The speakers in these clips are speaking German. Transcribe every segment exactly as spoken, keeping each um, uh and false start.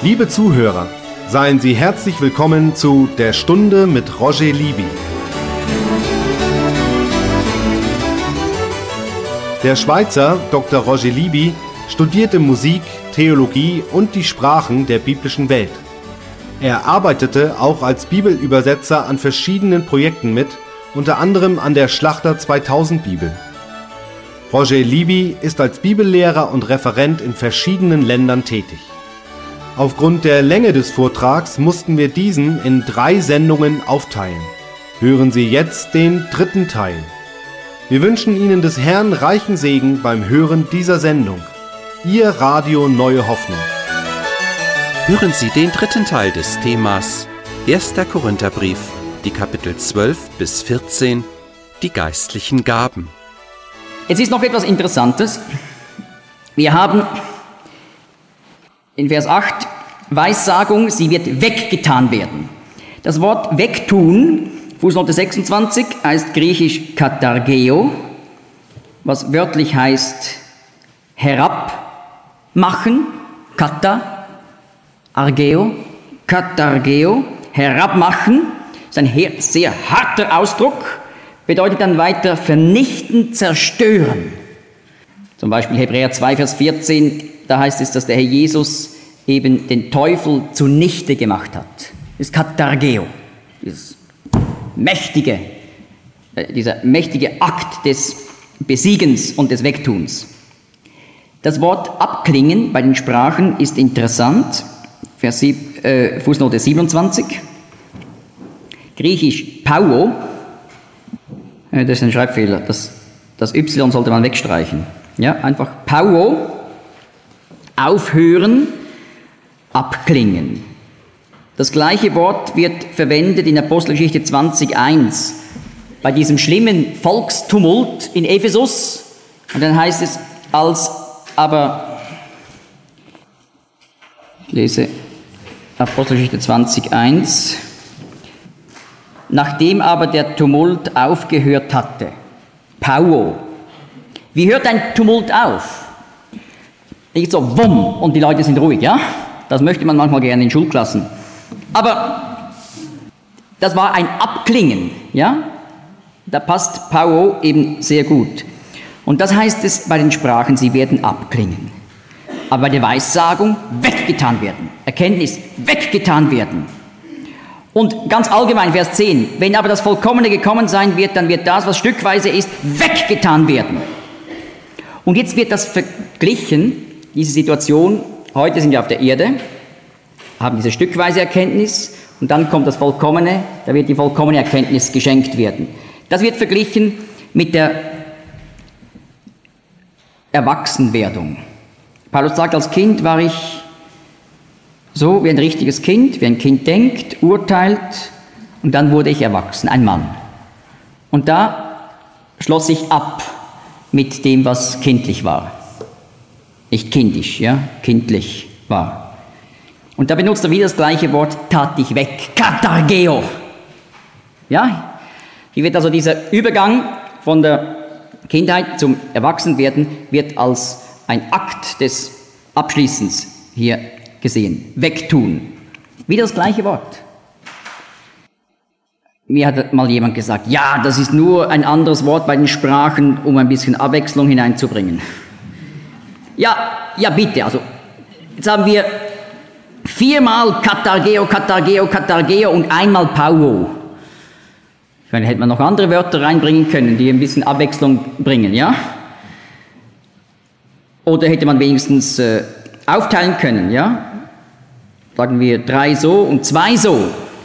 Liebe Zuhörer, seien Sie herzlich willkommen zu Der Stunde mit Roger Libby. Der Schweizer Doktor Roger Libby studierte Musik, Theologie und die Sprachen der biblischen Welt. Er arbeitete auch als Bibelübersetzer an verschiedenen Projekten mit, unter anderem an der Schlachter zweitausend Bibel. Roger Libby ist als Bibellehrer und Referent in verschiedenen Ländern tätig. Aufgrund der Länge des Vortrags mussten wir diesen in drei Sendungen aufteilen. Hören Sie jetzt den dritten Teil. Wir wünschen Ihnen des Herrn reichen Segen beim Hören dieser Sendung. Ihr Radio Neue Hoffnung. Hören Sie den dritten Teil des Themas erster Korintherbrief, die Kapitel zwölf bis vierzehn, die geistlichen Gaben. Jetzt ist noch etwas Interessantes. Wir haben in Vers acht Weissagung, sie wird weggetan werden. Das Wort wegtun, Fußnote sechsundzwanzig, heißt griechisch katargeo, was wörtlich heißt herabmachen, kata, argeo, katargeo, herabmachen, ist ein sehr harter Ausdruck, bedeutet dann weiter vernichten, zerstören. Zum Beispiel Hebräer zwei, Vers vierzehn, da heißt es, dass der Herr Jesus eben den Teufel zunichte gemacht hat. Das ist katargeo, dieses mächtige, äh, dieser mächtige Akt des Besiegens und des Wegtuns. Das Wort abklingen bei den Sprachen ist interessant, Vers sieb, äh, Fußnote siebenundzwanzig, griechisch pauo, äh, das ist ein Schreibfehler, das, das Y sollte man wegstreichen. Ja, einfach pauo, aufhören, abklingen. Das gleiche Wort wird verwendet in Apostelgeschichte zwanzig eins bei diesem schlimmen Volkstumult in Ephesus. Und dann heißt es, als aber, ich lese Apostelgeschichte zwanzig eins, nachdem aber der Tumult aufgehört hatte, pauo. Wie hört ein Tumult auf? Nicht so wumm und die Leute sind ruhig, ja? Das möchte man manchmal gerne in Schulklassen. Aber das war ein Abklingen, ja? Da passt pauo eben sehr gut. Und das heißt es bei den Sprachen, sie werden abklingen. Aber bei der Weissagung weggetan werden. Erkenntnis weggetan werden. Und ganz allgemein, Vers zehn, wenn aber das Vollkommene gekommen sein wird, dann wird das, was stückweise ist, weggetan werden. Und jetzt wird das verglichen, diese Situation, heute sind wir auf der Erde, haben diese stückweise Erkenntnis und dann kommt das Vollkommene, da wird die vollkommene Erkenntnis geschenkt werden. Das wird verglichen mit der Erwachsenwerdung. Paulus sagt, als Kind war ich so wie ein richtiges Kind, wie ein Kind denkt, urteilt und dann wurde ich erwachsen, ein Mann. Und da schloss ich ab mit dem, was kindlich war. Nicht kindisch, ja, kindlich war. Und da benutzt er wieder das gleiche Wort, tat ich weg, katargeo. Ja, hier wird also dieser Übergang von der Kindheit zum Erwachsenwerden wird als ein Akt des Abschließens hier gesehen. Wegtun. Wieder das gleiche Wort. Mir hat mal jemand gesagt, ja, das ist nur ein anderes Wort bei den Sprachen, um ein bisschen Abwechslung hineinzubringen. Ja, ja bitte, also jetzt haben wir viermal katargeo, katargeo, katargeo und einmal pauo. Ich meine, hätte man noch andere Wörter reinbringen können, die ein bisschen Abwechslung bringen, ja? Oder hätte man wenigstens äh, aufteilen können, ja? Sagen wir drei so und zwei so.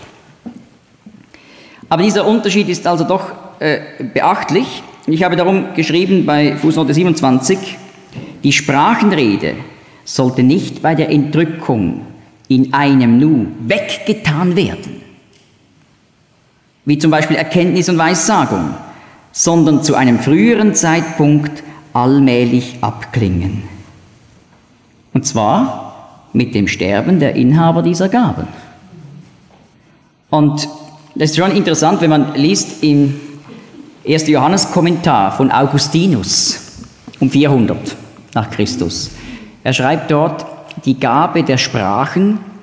Aber dieser Unterschied ist also doch äh, beachtlich. Ich habe darum geschrieben bei Fußnote siebenundzwanzig, die Sprachenrede sollte nicht bei der Entrückung in einem Nu weggetan werden, wie zum Beispiel Erkenntnis und Weissagung, sondern zu einem früheren Zeitpunkt allmählich abklingen. Und zwar mit dem Sterben der Inhaber dieser Gaben. Und das ist schon interessant, wenn man liest im ersten Johannes-Kommentar von Augustinus um vierhundert nach Christus. Er schreibt dort, die Gabe der Sprachen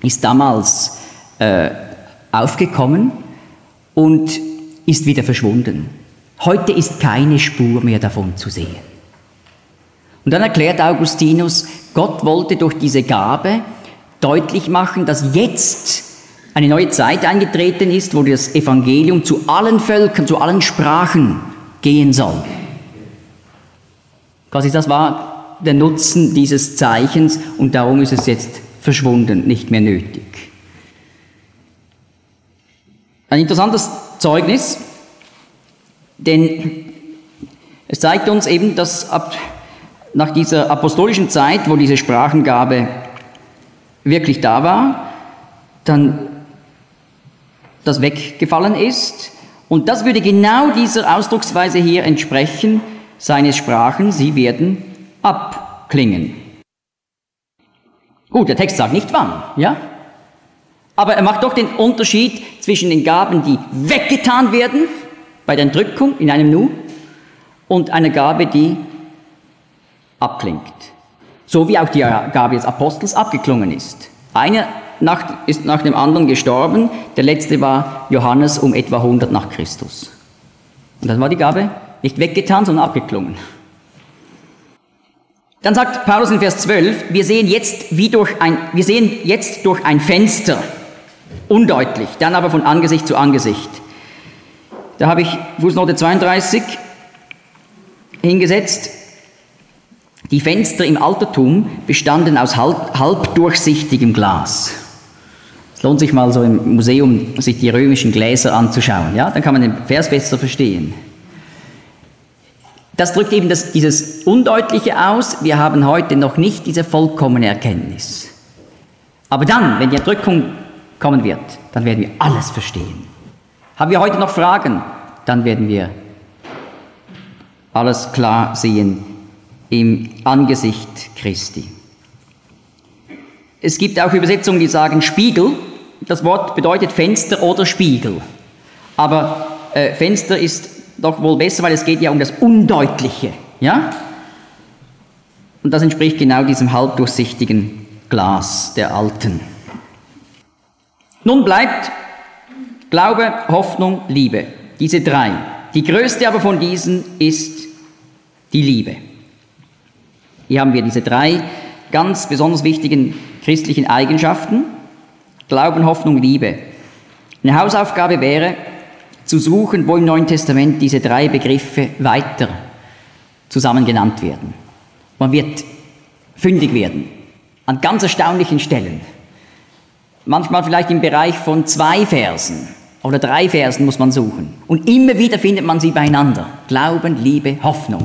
ist damals äh, aufgekommen und ist wieder verschwunden. Heute ist keine Spur mehr davon zu sehen. Und dann erklärt Augustinus, Gott wollte durch diese Gabe deutlich machen, dass jetzt eine neue Zeit eingetreten ist, wo das Evangelium zu allen Völkern, zu allen Sprachen gehen soll. Quasi das war der Nutzen dieses Zeichens und darum ist es jetzt verschwunden, nicht mehr nötig. Ein interessantes Zeugnis, denn es zeigt uns eben, dass ab, nach dieser apostolischen Zeit, wo diese Sprachengabe wirklich da war, dann das weggefallen ist. Und das würde genau dieser Ausdrucksweise hier entsprechen, seine Sprachen, sie werden abklingen. Gut, der Text sagt nicht wann, ja? Aber er macht doch den Unterschied zwischen den Gaben, die weggetan werden, bei der Entrückung in einem Nu, und einer Gabe, die abklingt. So wie auch die Gabe des Apostels abgeklungen ist. Einer nach, ist nach dem anderen gestorben, der letzte war Johannes um etwa hundert nach Christus. Und dann war die Gabe nicht weggetan, sondern abgeklungen. Dann sagt Paulus in Vers zwölf, wir sehen jetzt wie durch ein, wir sehen jetzt durch ein Fenster, undeutlich, dann aber von Angesicht zu Angesicht. Da habe ich Fußnote zweiunddreißig hingesetzt. Die Fenster im Altertum bestanden aus halb, halbdurchsichtigem Glas. Es lohnt sich mal so im Museum, sich die römischen Gläser anzuschauen. Ja? Dann kann man den Vers besser verstehen. Das drückt eben das, dieses Undeutliche aus. Wir haben heute noch nicht diese vollkommene Erkenntnis. Aber dann, wenn die Entrückung kommen wird, dann werden wir alles verstehen. Haben wir heute noch Fragen, dann werden wir alles klar sehen im Angesicht Christi. Es gibt auch Übersetzungen, die sagen Spiegel. Das Wort bedeutet Fenster oder Spiegel. Aber äh, Fenster ist doch wohl besser, weil es geht ja um das Undeutliche. Ja? Und das entspricht genau diesem halbdurchsichtigen Glas der Alten. Nun bleibt Glaube, Hoffnung, Liebe. Diese drei. Die größte aber von diesen ist die Liebe. Hier haben wir diese drei ganz besonders wichtigen christlichen Eigenschaften. Glauben, Hoffnung, Liebe. Eine Hausaufgabe wäre, zu suchen, wo im Neuen Testament diese drei Begriffe weiter zusammen genannt werden. Man wird fündig werden, an ganz erstaunlichen Stellen. Manchmal vielleicht im Bereich von zwei Versen oder drei Versen muss man suchen. Und immer wieder findet man sie beieinander. Glauben, Liebe, Hoffnung.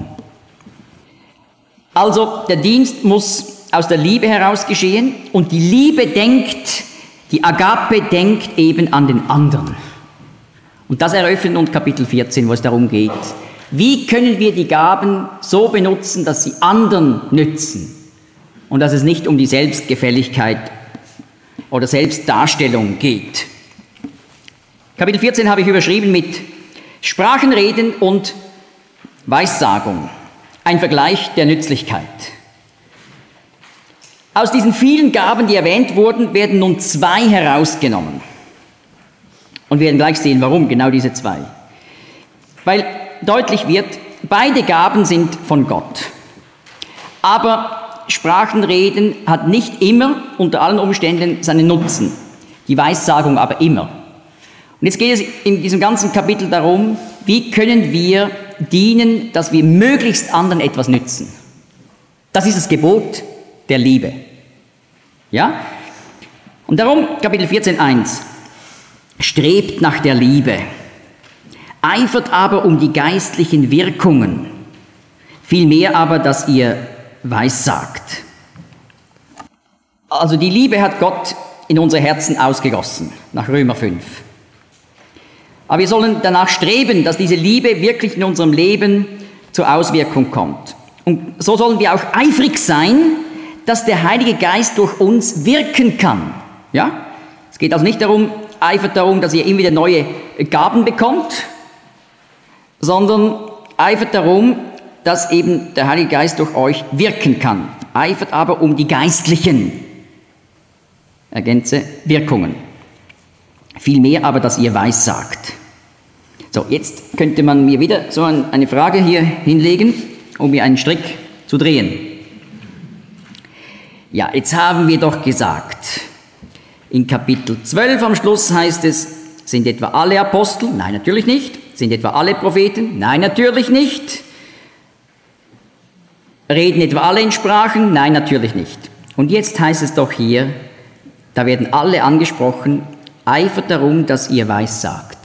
Also der Dienst muss aus der Liebe heraus geschehen und die Liebe denkt, die Agape denkt eben an den anderen. Und das eröffnet uns Kapitel vierzehn, wo es darum geht, wie können wir die Gaben so benutzen, dass sie anderen nützen und dass es nicht um die Selbstgefälligkeit oder Selbstdarstellung geht. Kapitel vierzehn habe ich überschrieben mit Sprachenreden und Weissagung. Ein Vergleich der Nützlichkeit. Aus diesen vielen Gaben, die erwähnt wurden, werden nun zwei herausgenommen. Und wir werden gleich sehen, warum genau diese zwei. Weil deutlich wird, beide Gaben sind von Gott. Aber Sprachenreden hat nicht immer, unter allen Umständen, seinen Nutzen. Die Weissagung aber immer. Und jetzt geht es in diesem ganzen Kapitel darum, wie können wir dienen, dass wir möglichst anderen etwas nützen. Das ist das Gebot der Liebe. Ja? Und darum, Kapitel vierzehn, eins. Strebt nach der Liebe, eifert aber um die geistlichen Wirkungen, vielmehr aber, dass ihr weissagt. Also die Liebe hat Gott in unsere Herzen ausgegossen, nach Römer fünf. Aber wir sollen danach streben, dass diese Liebe wirklich in unserem Leben zur Auswirkung kommt. Und so sollen wir auch eifrig sein, dass der Heilige Geist durch uns wirken kann. Ja? Es geht also nicht darum, eifert darum, dass ihr immer wieder neue Gaben bekommt, sondern eifert darum, dass eben der Heilige Geist durch euch wirken kann. Eifert aber um die geistlichen ergänze, Wirkungen. Vielmehr aber, dass ihr weissagt. So, jetzt könnte man mir wieder so eine Frage hier hinlegen, um mir einen Strick zu drehen. Ja, jetzt haben wir doch gesagt, in Kapitel zwölf am Schluss heißt es, sind etwa alle Apostel? Nein, natürlich nicht. Sind etwa alle Propheten? Nein, natürlich nicht. Reden etwa alle in Sprachen? Nein, natürlich nicht. Und jetzt heißt es doch hier, da werden alle angesprochen, eifert darum, dass ihr weissagt.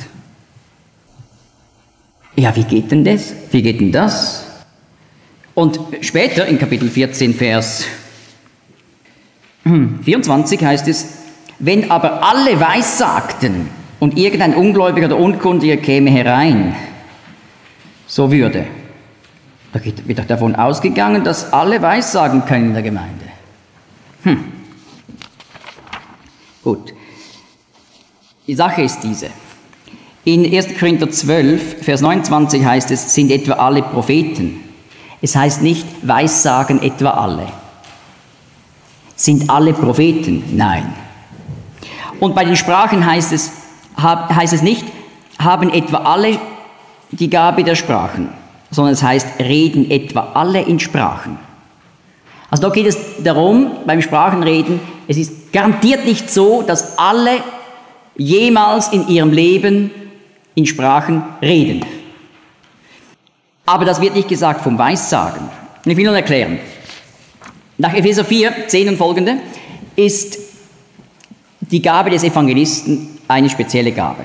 Ja, wie geht denn das? Wie geht denn das? Und später in Kapitel vierzehn, Vers vierundzwanzig heißt es, wenn aber alle weissagten und irgendein Ungläubiger oder Unkundiger käme herein, so würde. Da wird doch davon ausgegangen, dass alle weissagen können in der Gemeinde. Hm. Gut. Die Sache ist diese. In erster Korinther zwölf, Vers neunundzwanzig heißt es, sind etwa alle Propheten. Es heißt nicht, weissagen etwa alle. Sind alle Propheten? Nein. Und bei den Sprachen heißt es, heißt es nicht, haben etwa alle die Gabe der Sprachen, sondern es heißt, reden etwa alle in Sprachen. Also da geht es darum, beim Sprachenreden, es ist garantiert nicht so, dass alle jemals in ihrem Leben in Sprachen reden. Aber das wird nicht gesagt vom Weissagen. Und ich will nun erklären. Nach Epheser vier, zehn und folgende ist die Gabe des Evangelisten eine spezielle Gabe.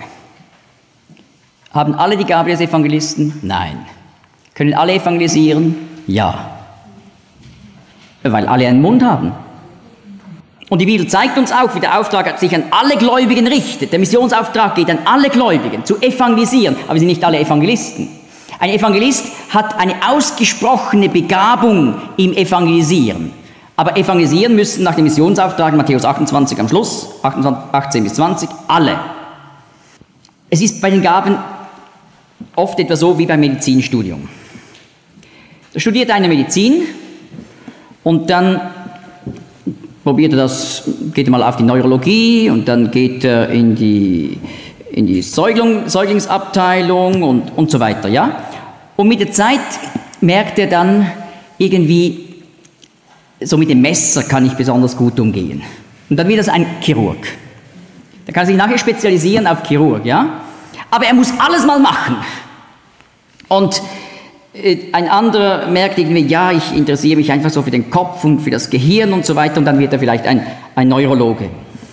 Haben alle die Gabe des Evangelisten? Nein. Können alle evangelisieren? Ja. Weil alle einen Mund haben. Und die Bibel zeigt uns auch, wie der Auftrag sich an alle Gläubigen richtet. Der Missionsauftrag geht an alle Gläubigen, zu evangelisieren. Aber wir sind nicht alle Evangelisten. Ein Evangelist hat eine ausgesprochene Begabung im Evangelisieren. Aber evangelisieren müssen nach dem Missionsauftrag, Matthäus achtundzwanzig am Schluss, achtzehn bis zwanzig, alle. Es ist bei den Gaben oft etwa so wie beim Medizinstudium. Da studiert einer Medizin und dann probiert er das, geht er mal auf die Neurologie und dann geht er in die, in die Säugling, Säuglingsabteilung und, und so weiter, ja. Und mit der Zeit merkt er dann irgendwie, so mit dem Messer kann ich besonders gut umgehen. Und dann wird das ein Chirurg. Da kann er sich nachher spezialisieren auf Chirurg, ja. Aber er muss alles mal machen. Und äh, ein anderer merkt irgendwie, ja, ich interessiere mich einfach so für den Kopf und für das Gehirn und so weiter. Und dann wird er vielleicht ein, ein Neurologe.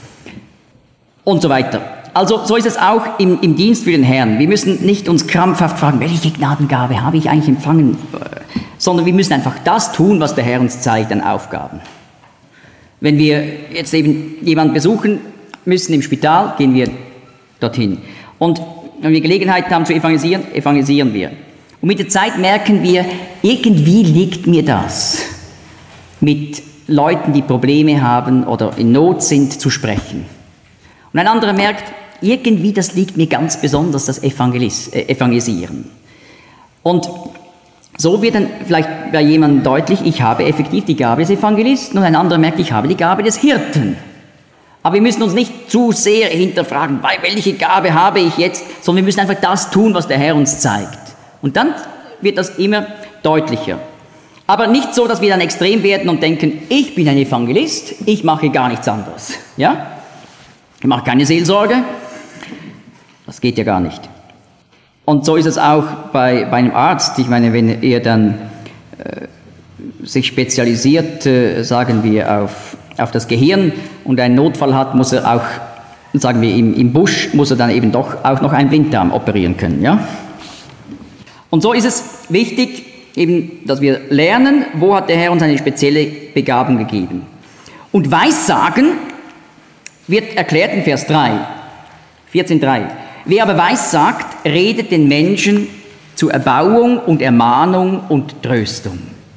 Und so weiter. Also so ist es auch im, im Dienst für den Herrn. Wir müssen nicht uns krampfhaft fragen, welche Gnadengabe habe ich eigentlich empfangen, sondern wir müssen einfach das tun, was der Herr uns zeigt an Aufgaben. Wenn wir jetzt eben jemanden besuchen müssen im Spital, gehen wir dorthin. Und wenn wir Gelegenheit haben zu evangelisieren, evangelisieren wir. Und mit der Zeit merken wir, irgendwie liegt mir das, mit Leuten, die Probleme haben oder in Not sind, zu sprechen. Und ein anderer merkt, irgendwie, das liegt mir ganz besonders, das Evangelis- äh, Evangelisieren. Und so wird dann vielleicht bei jemandem deutlich, ich habe effektiv die Gabe des Evangelisten und ein anderer merkt, ich habe die Gabe des Hirten. Aber wir müssen uns nicht zu sehr hinterfragen, welche Gabe habe ich jetzt, sondern wir müssen einfach das tun, was der Herr uns zeigt. Und dann wird das immer deutlicher. Aber nicht so, dass wir dann extrem werden und denken, ich bin ein Evangelist, ich mache gar nichts anderes. Ja? Ich mache keine Seelsorge. Das geht ja gar nicht. Und so ist es auch bei, bei einem Arzt. Ich meine, wenn er dann äh, sich spezialisiert, äh, sagen wir, auf, auf das Gehirn und einen Notfall hat, muss er auch, sagen wir, im, im Busch, muss er dann eben doch auch noch einen Blinddarm operieren können. Ja? Und so ist es wichtig, eben, dass wir lernen, wo hat der Herr uns eine spezielle Begabung gegeben. Und Weissagen wird erklärt in Vers drei, vierzehn drei. Wer aber weissagt, redet den Menschen zu Erbauung und Ermahnung und Tröstung.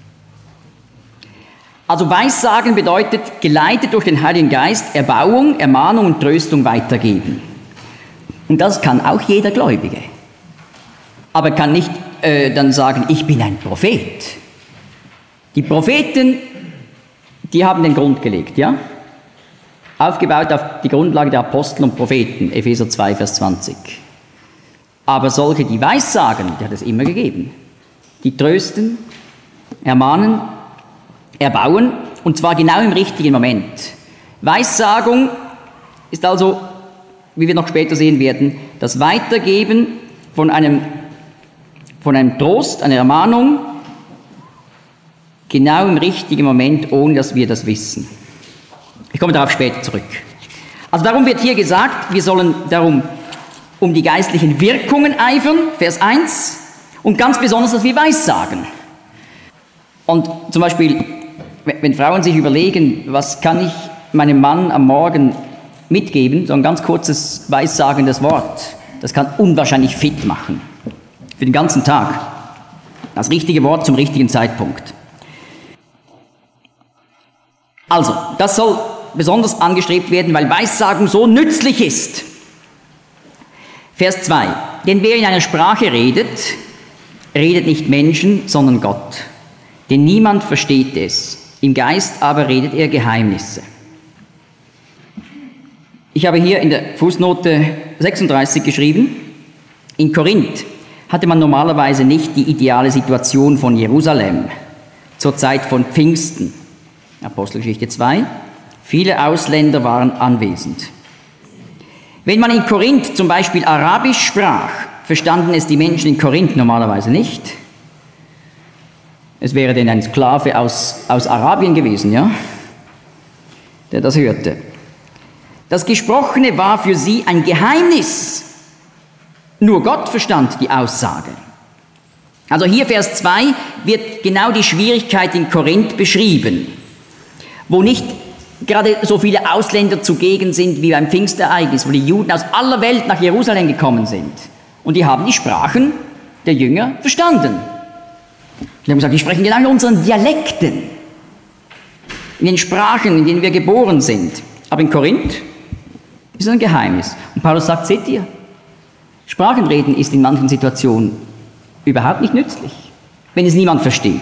Also Weissagen bedeutet, geleitet durch den Heiligen Geist, Erbauung, Ermahnung und Tröstung weitergeben. Und das kann auch jeder Gläubige. Aber kann nicht äh, dann sagen, ich bin ein Prophet. Die Propheten, die haben den Grund gelegt, ja? aufgebaut auf die Grundlage der Apostel und Propheten, Epheser zwei, Vers zwanzig. Aber solche, die Weissagen, die hat es immer gegeben. Die trösten, ermahnen, erbauen, und zwar genau im richtigen Moment. Weissagung ist also, wie wir noch später sehen werden, das Weitergeben von einem, von einem Trost, einer Ermahnung, genau im richtigen Moment, ohne dass wir das wissen. Ich komme darauf später zurück. Also darum wird hier gesagt, wir sollen darum um die geistlichen Wirkungen eifern, Vers eins, und ganz besonders, dass wir Weissagen. Und zum Beispiel, wenn Frauen sich überlegen, was kann ich meinem Mann am Morgen mitgeben, so ein ganz kurzes, weissagendes Wort, das kann unwahrscheinlich fit machen. Für den ganzen Tag. Das richtige Wort zum richtigen Zeitpunkt. Also, das soll besonders angestrebt werden, weil Weissagung so nützlich ist. Vers zwei. Denn wer in einer Sprache redet, redet nicht Menschen, sondern Gott. Denn niemand versteht es. Im Geist aber redet er Geheimnisse. Ich habe hier in der Fußnote sechsunddreißig geschrieben, in Korinth hatte man normalerweise nicht die ideale Situation von Jerusalem zur Zeit von Pfingsten. Apostelgeschichte zwei. Viele Ausländer waren anwesend. Wenn man in Korinth zum Beispiel Arabisch sprach, verstanden es die Menschen in Korinth normalerweise nicht. Es wäre denn ein Sklave aus, aus Arabien gewesen, ja, der das hörte. Das Gesprochene war für sie ein Geheimnis. Nur Gott verstand die Aussage. Also hier Vers zwei wird genau die Schwierigkeit in Korinth beschrieben, wo nicht gerade so viele Ausländer zugegen sind wie beim Pfingstereignis, wo die Juden aus aller Welt nach Jerusalem gekommen sind. Und die haben die Sprachen der Jünger verstanden. Die haben gesagt, die sprechen genau in unseren Dialekten, in den Sprachen, in denen wir geboren sind. Aber in Korinth ist es ein Geheimnis. Und Paulus sagt, seht ihr, Sprachenreden ist in manchen Situationen überhaupt nicht nützlich, wenn es niemand versteht.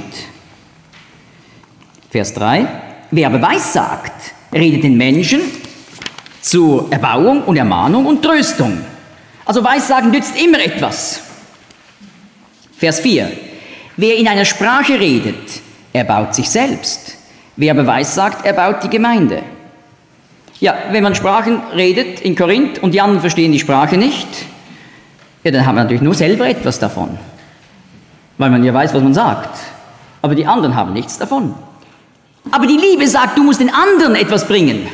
Vers drei. Wer aber weissagt, redet den Menschen zur Erbauung und Ermahnung und Tröstung. Also Weissagen nützt immer etwas. Vers vier. Wer in einer Sprache redet, erbaut sich selbst. Wer aber weissagt, erbaut die Gemeinde. Ja, wenn man Sprachen redet in Korinth und die anderen verstehen die Sprache nicht, ja, dann haben wir natürlich nur selber etwas davon. Weil man ja weiß, was man sagt. Aber die anderen haben nichts davon. Aber die Liebe sagt, du musst den anderen etwas bringen.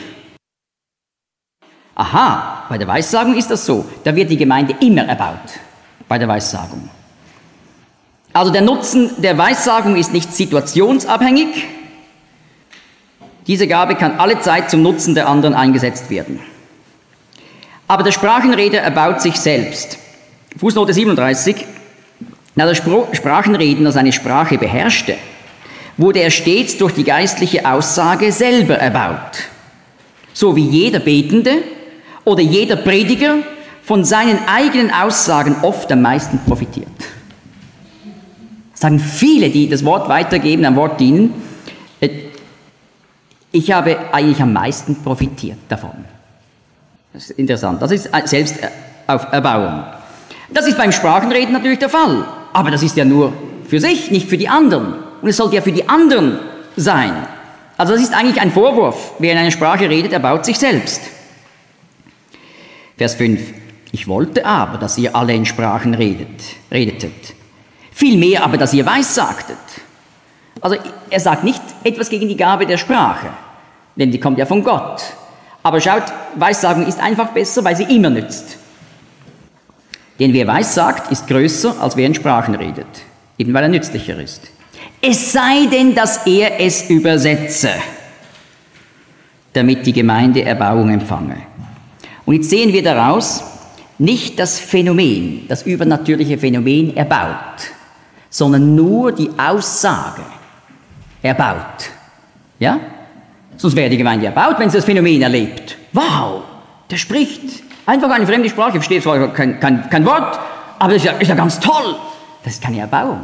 Aha, bei der Weissagung ist das so. Da wird die Gemeinde immer erbaut. Bei der Weissagung. Also der Nutzen der Weissagung ist nicht situationsabhängig. Diese Gabe kann alle Zeit zum Nutzen der anderen eingesetzt werden. Aber der Sprachenredner erbaut sich selbst. Fußnote siebenunddreißig. Da der Sprachenredner seine Sprache beherrschte, wurde er stets durch die geistliche Aussage selber erbaut. So wie jeder Betende oder jeder Prediger von seinen eigenen Aussagen oft am meisten profitiert. Das sagen viele, die das Wort weitergeben, am Wort dienen. Ich habe eigentlich am meisten profitiert davon. Das ist interessant. Das ist Selbsterbauung. Das ist beim Sprachenreden natürlich der Fall. Aber das ist ja nur für sich, nicht für die anderen. Und es sollte ja für die anderen sein. Also das ist eigentlich ein Vorwurf. Wer in einer Sprache redet, erbaut sich selbst. Vers fünf. Ich wollte aber, dass ihr alle in Sprachen redet, redetet. Vielmehr aber, dass ihr weissagtet. Also er sagt nicht etwas gegen die Gabe der Sprache, denn die kommt ja von Gott. Aber schaut, Weissagung ist einfach besser, weil sie immer nützt. Denn wer weissagt, ist größer, als wer in Sprachen redet, eben weil er nützlicher ist. Es sei denn, dass er es übersetze, damit die Gemeinde Erbauung empfange. Und jetzt sehen wir daraus nicht das Phänomen, das übernatürliche Phänomen erbaut, sondern nur die Aussage erbaut. Ja? Sonst wäre die Gemeinde erbaut, wenn sie das Phänomen erlebt. Wow, der spricht einfach eine fremde Sprache, versteht zwar kein, kein, kein Wort, aber das ist ja, ist ja ganz toll. Das ist keine Erbauung.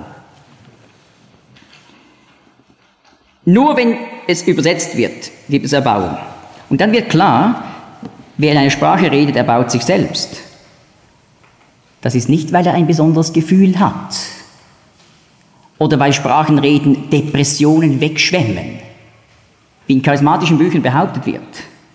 Nur wenn es übersetzt wird, gibt es Erbauung. Und dann wird klar, wer in einer Sprache redet, erbaut sich selbst. Das ist nicht, weil er ein besonderes Gefühl hat oder weil Sprachenreden Depressionen wegschwemmen, wie in charismatischen Büchern behauptet wird.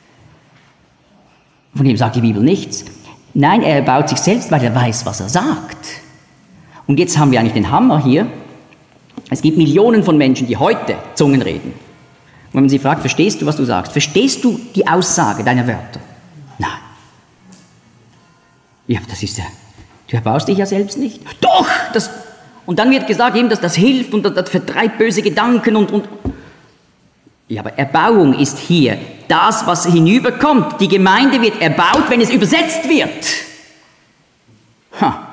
Von dem sagt die Bibel nichts. Nein, er erbaut sich selbst, weil er weiß, was er sagt. Und jetzt haben wir eigentlich den Hammer hier. Es gibt Millionen von Menschen, die heute Zungen reden. Und wenn man sie fragt, verstehst du, was du sagst? Verstehst du die Aussage deiner Wörter? Nein. Ja, das ist ja, du erbaust dich ja selbst nicht. Doch! Das, und dann wird gesagt, eben, dass das hilft und das, das vertreibt böse Gedanken und, und... Ja, aber Erbauung ist hier das, was hinüberkommt. Die Gemeinde wird erbaut, wenn es übersetzt wird. Ha.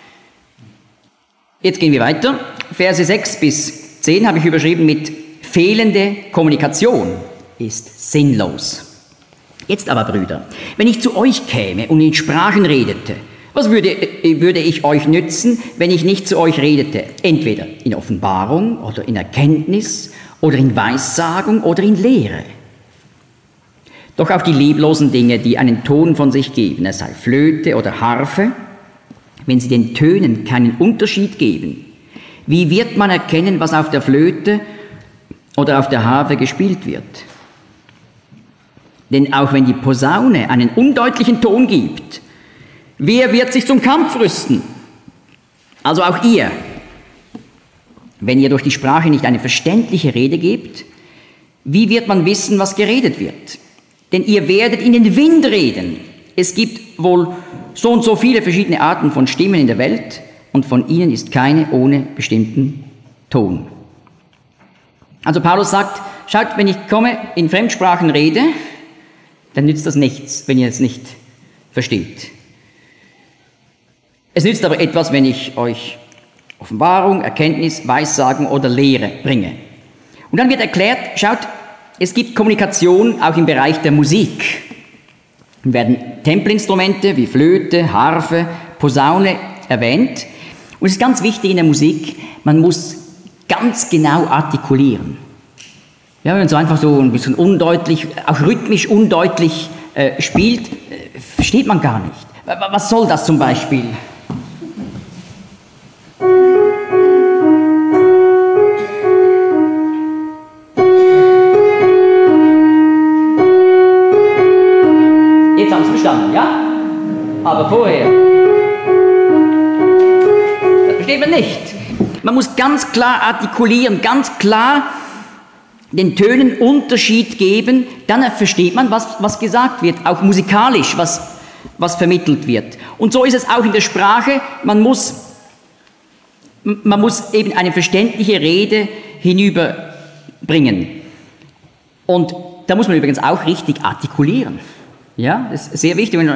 Jetzt gehen wir weiter. Verse sechs bis zehn habe ich überschrieben mit fehlende Kommunikation ist sinnlos. Jetzt aber, Brüder, wenn ich zu euch käme und in Sprachen redete, was würde, würde ich euch nützen, wenn ich nicht zu euch redete? Entweder in Offenbarung oder in Erkenntnis oder in Weissagung oder in Lehre. Doch auch die leblosen Dinge, die einen Ton von sich geben, es sei Flöte oder Harfe, wenn sie den Tönen keinen Unterschied geben, wie wird man erkennen, was auf der Flöte oder auf der Harfe gespielt wird? Denn auch wenn die Posaune einen undeutlichen Ton gibt, wer wird sich zum Kampf rüsten? Also auch ihr, wenn ihr durch die Sprache nicht eine verständliche Rede gebt, wie wird man wissen, was geredet wird? Denn ihr werdet in den Wind reden. Es gibt wohl so und so viele verschiedene Arten von Stimmen in der Welt und von ihnen ist keine ohne bestimmten Ton. Also Paulus sagt, schaut, wenn ich komme, in Fremdsprachen rede, dann nützt das nichts, wenn ihr es nicht versteht. Es nützt aber etwas, wenn ich euch Offenbarung, Erkenntnis, Weissagen oder Lehre bringe. Und dann wird erklärt, schaut, es gibt Kommunikation auch im Bereich der Musik. Dann werden Tempelinstrumente wie Flöte, Harfe, Posaune erwähnt. Und es ist ganz wichtig in der Musik, man muss ganz genau artikulieren. Ja, wenn man so einfach so ein bisschen undeutlich, auch rhythmisch undeutlich äh, spielt, äh, versteht man gar nicht. Was soll das zum Beispiel? Jetzt haben Sie verstanden, ja? Aber vorher. Das versteht man nicht. Man muss ganz klar artikulieren, ganz klar den Tönen Unterschied geben, dann versteht man, was, was gesagt wird, auch musikalisch, was, was vermittelt wird. Und so ist es auch in der Sprache, man muss, man muss eben eine verständliche Rede hinüberbringen. Und da muss man übrigens auch richtig artikulieren. Ja, das ist sehr wichtig,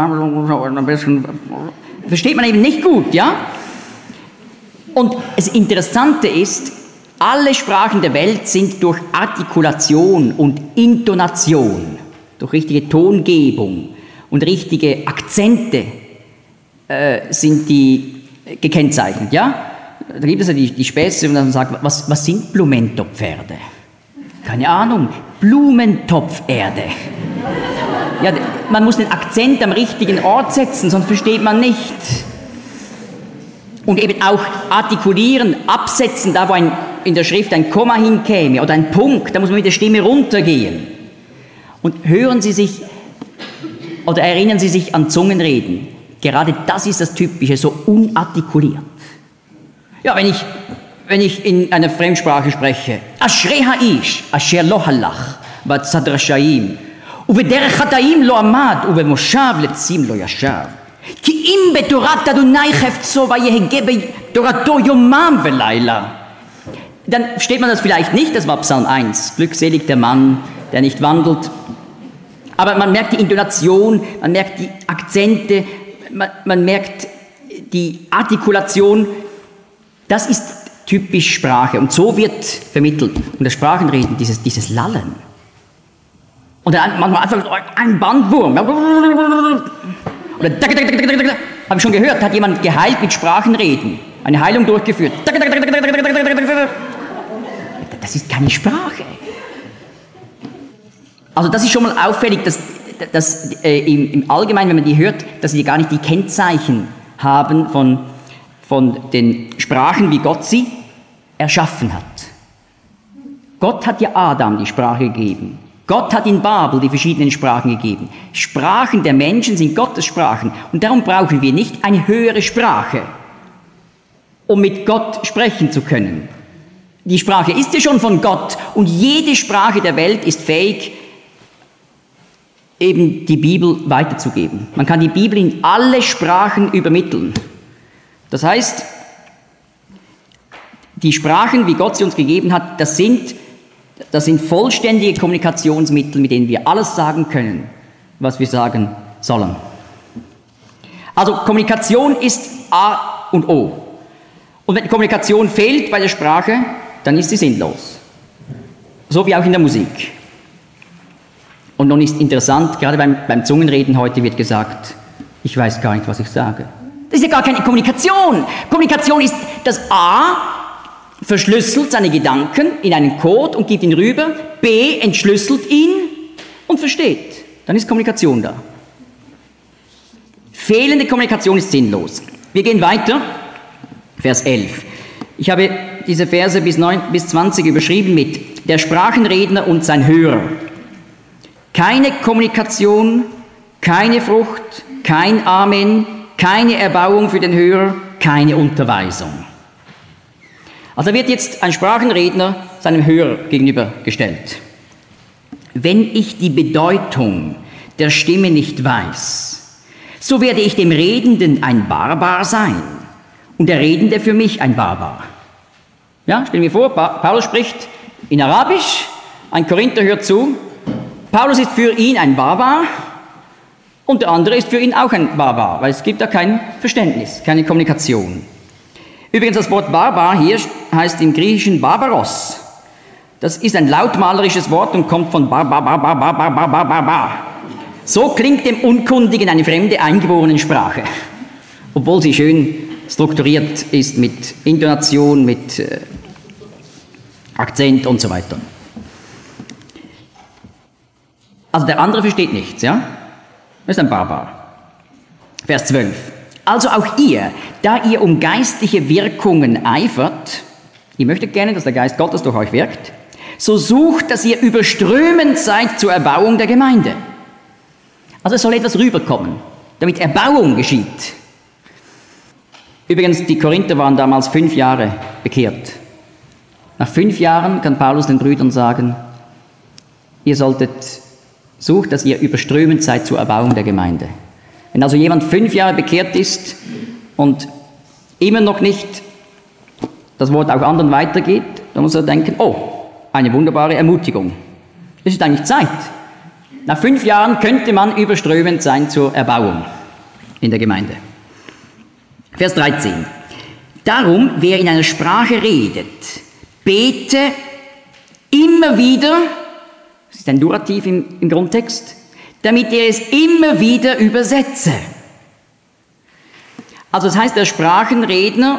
versteht man eben nicht gut, ja? Und das Interessante ist, alle Sprachen der Welt sind durch Artikulation und Intonation, durch richtige Tongebung und richtige Akzente äh, sind die gekennzeichnet, ja? Da gibt es ja die, die Späße, und dann sagt, was, was sind Blumentopferde? Keine Ahnung, Blumentopferde. Ja, man muss den Akzent am richtigen Ort setzen, sonst versteht man nicht. Und eben auch artikulieren, absetzen, da wo ein, in der Schrift ein Komma hinkäme oder ein Punkt, da muss man mit der Stimme runtergehen. Und hören Sie sich oder erinnern Sie sich an Zungenreden. Gerade das ist das Typische, so unartikuliert. Ja, wenn ich, wenn ich in einer Fremdsprache spreche, Ashrei haish, asher lo halach, vatzad rashaim, uvederech hataim lo amad, uvemoshav letzim lo yashav. כי אם בתורת אדוני חפצו ויהגה בתורתו יומם ולילה. Dann versteht man das vielleicht nicht, das war Psalm eins. Glückselig der Mann, der nicht wandelt. Aber man merkt die Intonation, man merkt die Akzente, man, man merkt die Artikulation. Das ist typisch Sprache und so wird vermittelt. Und das Sprachenreden, dieses, dieses Lallen. Und dann manchmal einfach ein Bandwurm. Oder habe ich schon gehört, hat jemand geheilt mit Sprachenreden, eine Heilung durchgeführt. Das ist keine Sprache. Also das ist schon mal auffällig, dass, dass äh, im, im Allgemeinen, wenn man die hört, dass sie gar nicht die Kennzeichen haben von, von den Sprachen, wie Gott sie erschaffen hat. Gott hat ja Adam die Sprache gegeben. Gott hat in Babel die verschiedenen Sprachen gegeben. Sprachen der Menschen sind Gottes Sprachen. Und darum brauchen wir nicht eine höhere Sprache, um mit Gott sprechen zu können. Die Sprache ist ja schon von Gott und jede Sprache der Welt ist fähig, eben die Bibel weiterzugeben. Man kann die Bibel in alle Sprachen übermitteln. Das heißt, die Sprachen, wie Gott sie uns gegeben hat, das sind, das sind vollständige Kommunikationsmittel, mit denen wir alles sagen können, was wir sagen sollen. Also Kommunikation ist A und O. Und wenn Kommunikation fehlt bei der Sprache, dann ist sie sinnlos. So wie auch in der Musik. Und nun ist interessant, gerade beim, beim Zungenreden heute wird gesagt, ich weiß gar nicht, was ich sage. Das ist ja gar keine Kommunikation. Kommunikation ist, das A verschlüsselt seine Gedanken in einen Code und gibt ihn rüber, B entschlüsselt ihn und versteht. Dann ist Kommunikation da. Fehlende Kommunikation ist sinnlos. Wir gehen weiter, Vers elf. Ich habe diese Verse bis, neun, bis zwanzig überschrieben mit der Sprachenredner und sein Hörer. Keine Kommunikation, keine Frucht, kein Amen, keine Erbauung für den Hörer, keine Unterweisung. Also wird jetzt ein Sprachenredner seinem Hörer gegenübergestellt. Wenn ich die Bedeutung der Stimme nicht weiß, so werde ich dem Redenden ein Barbar sein und der Redende für mich ein Barbar. Ja, stellen wir vor, Paulus spricht in Arabisch, ein Korinther hört zu, Paulus ist für ihn ein Barbar und der andere ist für ihn auch ein Barbar, weil es gibt da kein Verständnis, keine Kommunikation. Übrigens, das Wort Barbar hier heißt im Griechischen Barbaros. Das ist ein lautmalerisches Wort und kommt von Bar, Bar, Bar, Bar, Bar, Bar, Bar, Bar, Bar, Bar. So klingt dem Unkundigen eine fremde, eingeborene Sprache, obwohl sie schön strukturiert ist mit Intonation, mit äh, Akzent und so weiter. Also der andere versteht nichts, ja? Das ist ein Barbar. Vers zwölf. Also auch ihr, da ihr um geistliche Wirkungen eifert, ihr möchtet gerne, dass der Geist Gottes durch euch wirkt, so sucht, dass ihr überströmend seid zur Erbauung der Gemeinde. Also es soll etwas rüberkommen, damit Erbauung geschieht. Übrigens, die Korinther waren damals fünf Jahre bekehrt. Nach fünf Jahren kann Paulus den Brüdern sagen, ihr solltet, sucht, dass ihr überströmend seid zur Erbauung der Gemeinde. Wenn also jemand fünf Jahre bekehrt ist und immer noch nicht das Wort auch anderen weitergeht, dann muss er denken, oh, eine wunderbare Ermutigung. Es ist eigentlich Zeit. Nach fünf Jahren könnte man überströmend sein zur Erbauung in der Gemeinde. Vers dreizehn. Darum, wer in einer Sprache redet, bete immer wieder, das ist ein Durativ im, im Grundtext, damit er es immer wieder übersetze. Also das heißt, der Sprachenredner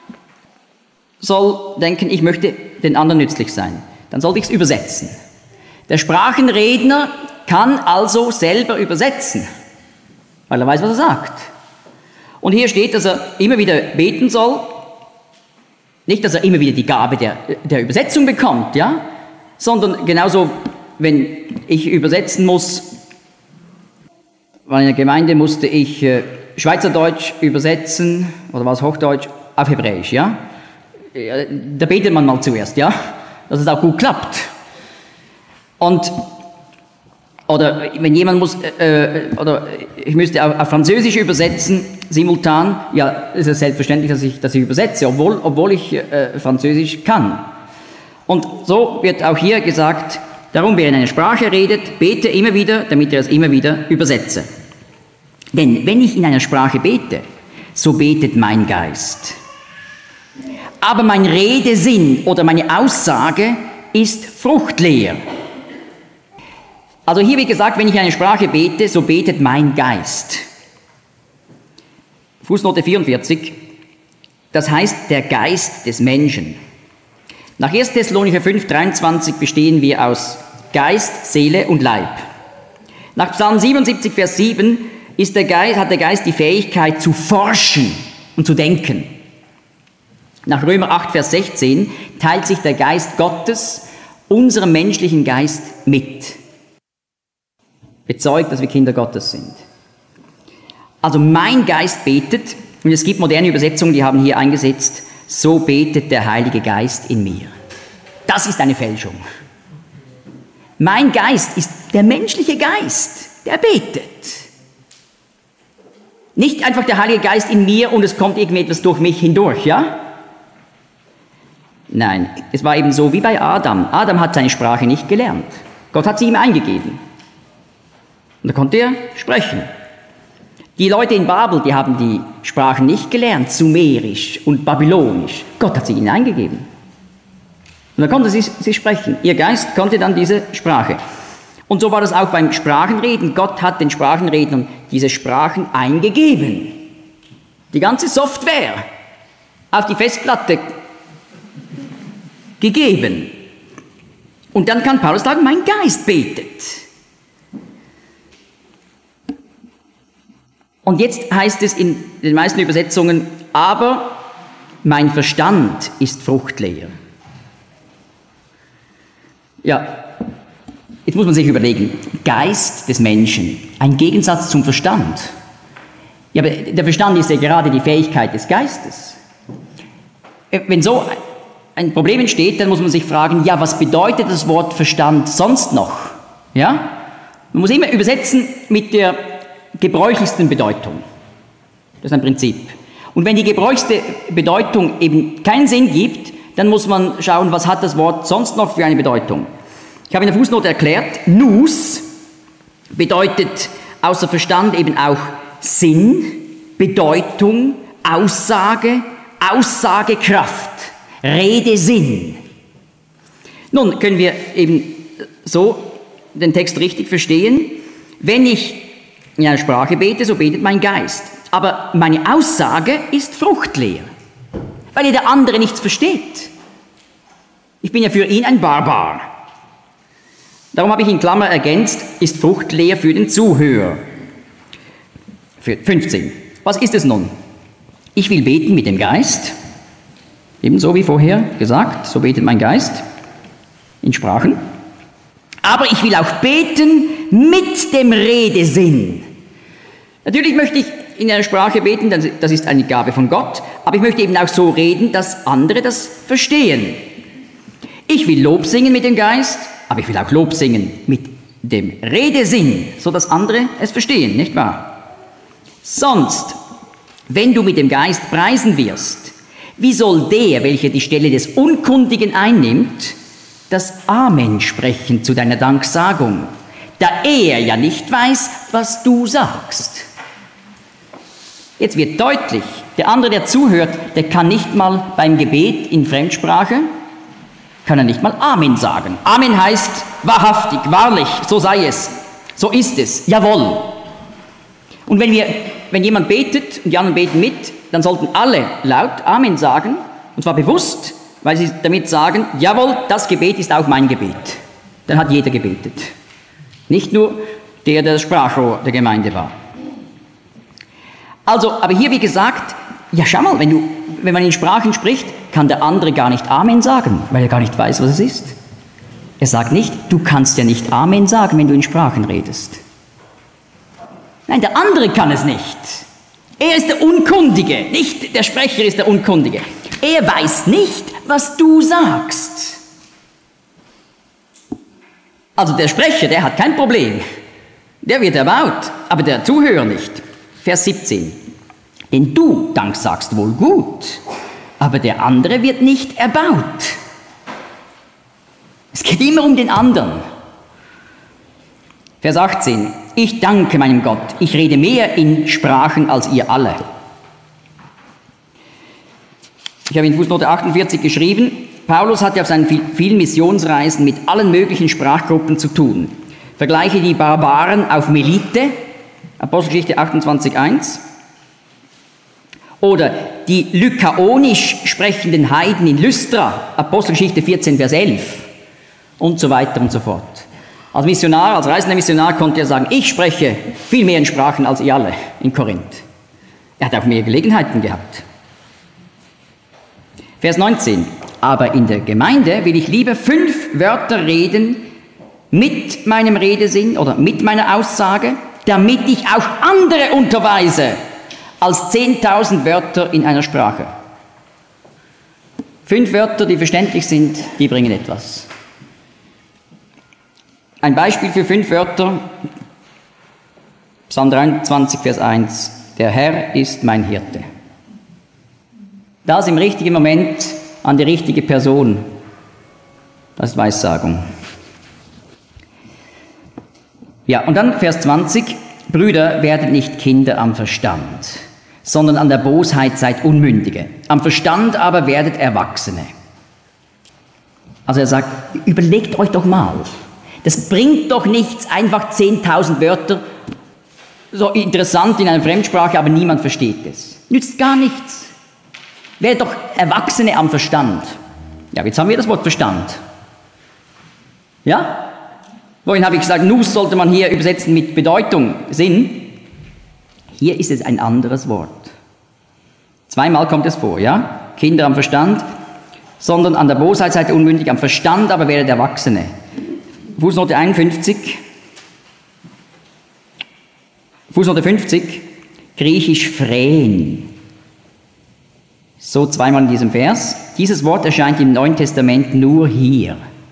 soll denken, ich möchte den anderen nützlich sein. Dann sollte ich es übersetzen. Der Sprachenredner kann also selber übersetzen, weil er weiß, was er sagt. Und hier steht, dass er immer wieder beten soll, nicht, dass er immer wieder die Gabe der, der Übersetzung bekommt, ja, sondern genauso, wenn ich übersetzen muss, weil in der Gemeinde musste ich äh, Schweizerdeutsch übersetzen, oder war es Hochdeutsch, auf Hebräisch, ja. Da betet man mal zuerst, ja, dass es auch gut klappt. Und, oder wenn jemand muss, äh, oder ich müsste auf, auf Französisch übersetzen, simultan, ja, ist es selbstverständlich, dass ich, dass ich übersetze, obwohl, obwohl ich äh, Französisch kann. Und so wird auch hier gesagt, darum, wer in einer Sprache redet, bete immer wieder, damit er es immer wieder übersetze. Denn wenn ich in einer Sprache bete, so betet mein Geist. Aber mein Redesinn oder meine Aussage ist fruchtleer. Also hier wird gesagt, wenn ich in einer Sprache bete, so betet mein Geist. Fußnote vierundvierzig, das heißt der Geist des Menschen. Nach erster Thessalonicher fünf, dreiundzwanzig bestehen wir aus Geist, Seele und Leib. Nach Psalm siebenundsiebzig, Vers sieben ist der Geist, hat der Geist die Fähigkeit zu forschen und zu denken. Nach Römer acht, Vers sechzehn teilt sich der Geist Gottes unserem menschlichen Geist mit. Bezeugt, dass wir Kinder Gottes sind. Also mein Geist betet, und es gibt moderne Übersetzungen, die haben hier eingesetzt, so betet der Heilige Geist in mir. Das ist eine Fälschung. Mein Geist ist der menschliche Geist, der betet. Nicht einfach der Heilige Geist in mir und es kommt irgendetwas durch mich hindurch, ja? Nein, es war eben so wie bei Adam. Adam hat seine Sprache nicht gelernt. Gott hat sie ihm eingegeben. Und da konnte er sprechen. Die Leute in Babel, die haben die Sprachen nicht gelernt, Sumerisch und Babylonisch. Gott hat sie ihnen eingegeben. Und dann konnten sie, sie sprechen. Ihr Geist konnte dann diese Sprache. Und so war das auch beim Sprachenreden. Gott hat den Sprachenrednern diese Sprachen eingegeben. Die ganze Software auf die Festplatte gegeben. Und dann kann Paulus sagen, mein Geist betet. Und jetzt heißt es in den meisten Übersetzungen, aber mein Verstand ist fruchtleer. Ja, jetzt muss man sich überlegen, Geist des Menschen, ein Gegensatz zum Verstand. Ja, aber der Verstand ist ja gerade die Fähigkeit des Geistes. Wenn so ein Problem entsteht, dann muss man sich fragen, ja, was bedeutet das Wort Verstand sonst noch? Ja? Man muss immer übersetzen mit der gebräuchlichsten Bedeutung. Das ist ein Prinzip. Und wenn die gebräuchlichste Bedeutung eben keinen Sinn gibt, dann muss man schauen, was hat das Wort sonst noch für eine Bedeutung. Ich habe in der Fußnote erklärt, Nous bedeutet außer Verstand eben auch Sinn, Bedeutung, Aussage, Aussagekraft, Redesinn. Nun können wir eben so den Text richtig verstehen. Wenn ich in einer Sprache bete, so betet mein Geist. Aber meine Aussage ist fruchtleer, weil ja der andere nichts versteht. Ich bin ja für ihn ein Barbar. Darum habe ich in Klammer ergänzt, ist fruchtleer für den Zuhörer. Für fünfzehn. Was ist es nun? Ich will beten mit dem Geist, ebenso wie vorher gesagt, so betet mein Geist in Sprachen. Aber ich will auch beten mit dem Redesinn. Natürlich möchte ich in einer Sprache beten, das ist eine Gabe von Gott, aber ich möchte eben auch so reden, dass andere das verstehen. Ich will Lob singen mit dem Geist, aber ich will auch Lob singen mit dem Redesinn, so dass andere es verstehen, nicht wahr? Sonst, wenn du mit dem Geist preisen wirst, wie soll der, welcher die Stelle des Unkundigen einnimmt, das Amen sprechen zu deiner Danksagung, da er ja nicht weiß, was du sagst? Jetzt wird deutlich, der andere, der zuhört, der kann nicht mal beim Gebet in Fremdsprache, kann er nicht mal Amen sagen. Amen heißt wahrhaftig, wahrlich, so sei es, so ist es, jawohl. Und wenn wir, wenn jemand betet und die anderen beten mit, dann sollten alle laut Amen sagen, und zwar bewusst, weil sie damit sagen, jawohl, das Gebet ist auch mein Gebet. Dann hat jeder gebetet. Nicht nur der, der das Sprachrohr der Gemeinde war. Also, aber hier wie gesagt, ja schau mal, wenn, du, wenn man in Sprachen spricht, kann der andere gar nicht Amen sagen, weil er gar nicht weiß, was es ist. Er sagt nicht, du kannst ja nicht Amen sagen, wenn du in Sprachen redest. Nein, der andere kann es nicht. Er ist der Unkundige, nicht der Sprecher ist der Unkundige. Er weiß nicht, was du sagst. Also der Sprecher, der hat kein Problem. Der wird erbaut, aber der Zuhörer nicht. Vers siebzehn. Denn du Dank sagst wohl gut, aber der andere wird nicht erbaut. Es geht immer um den anderen. Vers achtzehn. Ich danke meinem Gott, ich rede mehr in Sprachen als ihr alle. Ich habe in Fußnote achtundvierzig geschrieben, Paulus hatte auf seinen vielen Missionsreisen mit allen möglichen Sprachgruppen zu tun. Vergleiche die Barbaren auf Melite, Apostelgeschichte achtundzwanzig eins, oder die lykaonisch sprechenden Heiden in Lystra, Apostelgeschichte vierzehn, Vers elf, und so weiter und so fort. Als Missionar, als reisender Missionar konnte er sagen, ich spreche viel mehr in Sprachen als ihr alle in Korinth. Er hat auch mehr Gelegenheiten gehabt. Vers neunzehn. Aber in der Gemeinde will ich lieber fünf Wörter reden mit meinem Redesinn oder mit meiner Aussage, damit ich auch andere unterweise, als zehntausend Wörter in einer Sprache. Fünf Wörter, die verständlich sind, die bringen etwas. Ein Beispiel für fünf Wörter, Psalm dreiundzwanzig, Vers eins. Der Herr ist mein Hirte. Das im richtigen Moment an die richtige Person. Das ist Weissagung. Ja, und dann Vers zwanzig. Brüder, werdet nicht Kinder am Verstand, sondern an der Bosheit seid Unmündige. Am Verstand aber werdet Erwachsene. Also er sagt, überlegt euch doch mal. Das bringt doch nichts, einfach zehntausend Wörter, so interessant in einer Fremdsprache, aber niemand versteht es. Nützt gar nichts. Werdet doch Erwachsene am Verstand. Ja, jetzt haben wir das Wort Verstand. Ja? Vorhin habe ich gesagt, Nus sollte man hier übersetzen mit Bedeutung, Sinn. Hier ist es ein anderes Wort. Zweimal kommt es vor, ja? Kinder am Verstand, sondern an der Bosheit seid ihr unmündig, am Verstand aber werdet Erwachsene. Fußnote einundfünfzig. Fußnote fünfzig. Griechisch Phren. So zweimal in diesem Vers. Dieses Wort erscheint im Neuen Testament nur hier.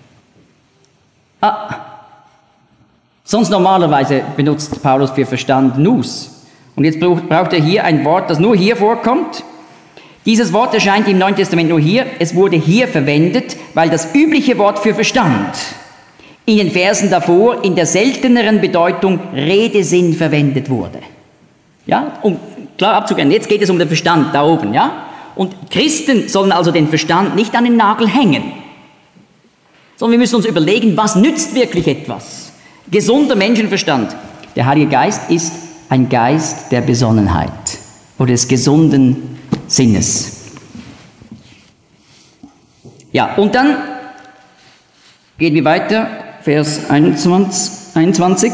Ah. Sonst normalerweise benutzt Paulus für Verstand Nous. Und jetzt braucht er hier ein Wort, das nur hier vorkommt. Dieses Wort erscheint im Neuen Testament nur hier. Es wurde hier verwendet, weil das übliche Wort für Verstand in den Versen davor in der selteneren Bedeutung Redesinn verwendet wurde. Ja, um klar abzugrenzen. Jetzt geht es um den Verstand da oben, ja? Und Christen sollen also den Verstand nicht an den Nagel hängen, sondern wir müssen uns überlegen, was nützt wirklich etwas? Gesunder Menschenverstand. Der Heilige Geist ist ein Geist der Besonnenheit oder des gesunden Sinnes. Ja, und dann gehen wir weiter, Vers einundzwanzig.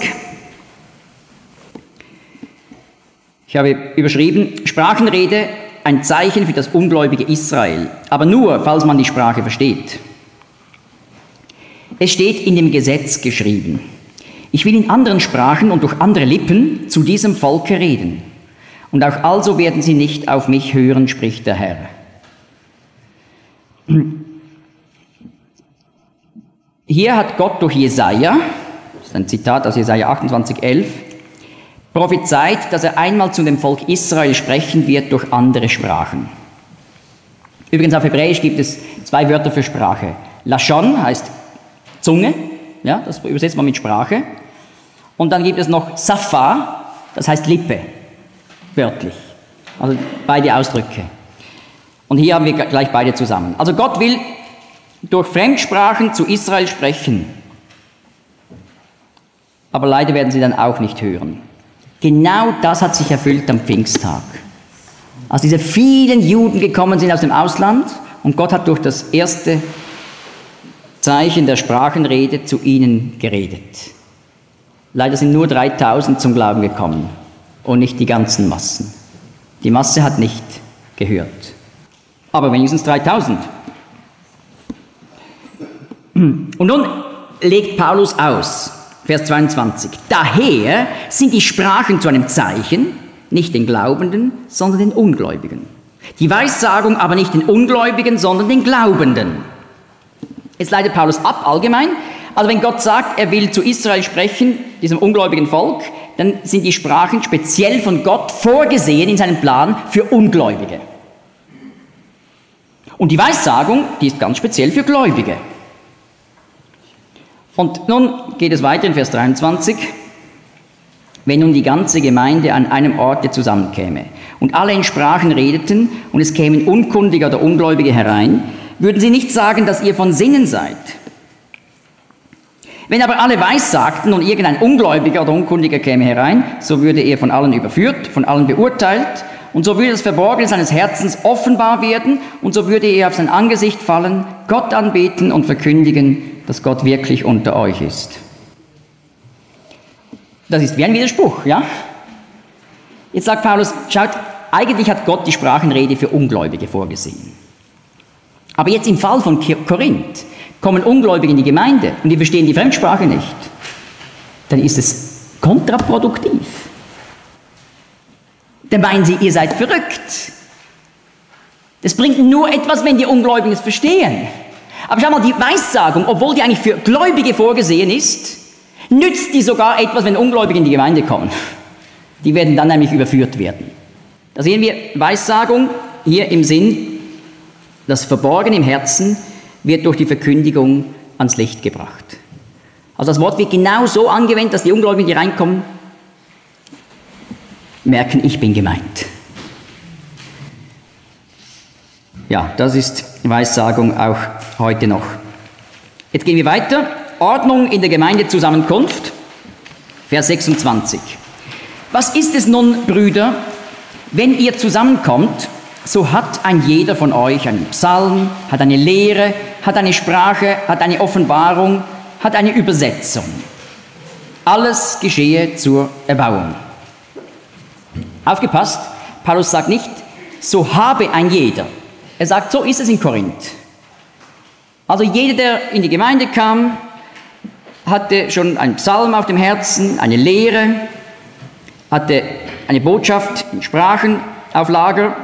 Ich habe überschrieben, Sprachenrede, ein Zeichen für das ungläubige Israel, aber nur, falls man die Sprache versteht. Es steht in dem Gesetz geschrieben, ich will in anderen Sprachen und durch andere Lippen zu diesem Volke reden. Und auch also werden sie nicht auf mich hören, spricht der Herr. Hier hat Gott durch Jesaja, das ist ein Zitat aus Jesaja achtundzwanzig, elf, prophezeit, dass er einmal zu dem Volk Israel sprechen wird durch andere Sprachen. Übrigens auf Hebräisch gibt es zwei Wörter für Sprache. Lashon heißt Zunge, ja, das übersetzt man mit Sprache. Und dann gibt es noch Safa, das heißt Lippe, wörtlich. Also beide Ausdrücke. Und hier haben wir gleich beide zusammen. Also Gott will durch Fremdsprachen zu Israel sprechen. Aber leider werden sie dann auch nicht hören. Genau das hat sich erfüllt am Pfingsttag. Als diese vielen Juden gekommen sind aus dem Ausland und Gott hat durch das erste Zeichen der Sprachenrede zu ihnen geredet. Leider sind nur dreitausend zum Glauben gekommen und nicht die ganzen Massen. Die Masse hat nicht gehört. Aber wenigstens dreitausend. Und nun legt Paulus aus, Vers zweiundzwanzig. Daher sind die Sprachen zu einem Zeichen, nicht den Glaubenden, sondern den Ungläubigen. Die Weissagung aber nicht den Ungläubigen, sondern den Glaubenden. Jetzt leitet Paulus ab, allgemein. Also wenn Gott sagt, er will zu Israel sprechen, diesem ungläubigen Volk, dann sind die Sprachen speziell von Gott vorgesehen in seinem Plan für Ungläubige. Und die Weissagung, die ist ganz speziell für Gläubige. Und nun geht es weiter in Vers dreiundzwanzig. Wenn nun die ganze Gemeinde an einem Orte zusammenkäme und alle in Sprachen redeten und es kämen Unkundige oder Ungläubige herein, würden sie nicht sagen, dass ihr von Sinnen seid. Wenn aber alle weissagten und irgendein Ungläubiger oder Unkundiger käme herein, so würde er von allen überführt, von allen beurteilt, und so würde das Verborgene seines Herzens offenbar werden, und so würde er auf sein Angesicht fallen, Gott anbeten und verkündigen, dass Gott wirklich unter euch ist. Das ist wie ein Widerspruch, ja? Jetzt sagt Paulus, schaut, eigentlich hat Gott die Sprachenrede für Ungläubige vorgesehen. Aber jetzt im Fall von Korinth kommen Ungläubige in die Gemeinde und die verstehen die Fremdsprache nicht. Dann ist es kontraproduktiv. Dann meinen sie, ihr seid verrückt. Das bringt nur etwas, wenn die Ungläubigen es verstehen. Aber schau mal, die Weissagung, obwohl die eigentlich für Gläubige vorgesehen ist, nützt die sogar etwas, wenn Ungläubige in die Gemeinde kommen. Die werden dann nämlich überführt werden. Da sehen wir Weissagung hier im Sinn, das Verborgene im Herzen wird durch die Verkündigung ans Licht gebracht. Also das Wort wird genau so angewendet, dass die Ungläubigen, die reinkommen, merken, ich bin gemeint. Ja, das ist Weissagung auch heute noch. Jetzt gehen wir weiter. Ordnung in der Gemeindezusammenkunft, Vers sechsundzwanzig. Was ist es nun, Brüder, wenn ihr zusammenkommt, so hat ein jeder von euch einen Psalm, hat eine Lehre, hat eine Sprache, hat eine Offenbarung, hat eine Übersetzung. Alles geschehe zur Erbauung. Aufgepasst, Paulus sagt nicht, so habe ein jeder. Er sagt, so ist es in Korinth. Also jeder, der in die Gemeinde kam, hatte schon einen Psalm auf dem Herzen, eine Lehre, hatte eine Botschaft in Sprachen auf Lager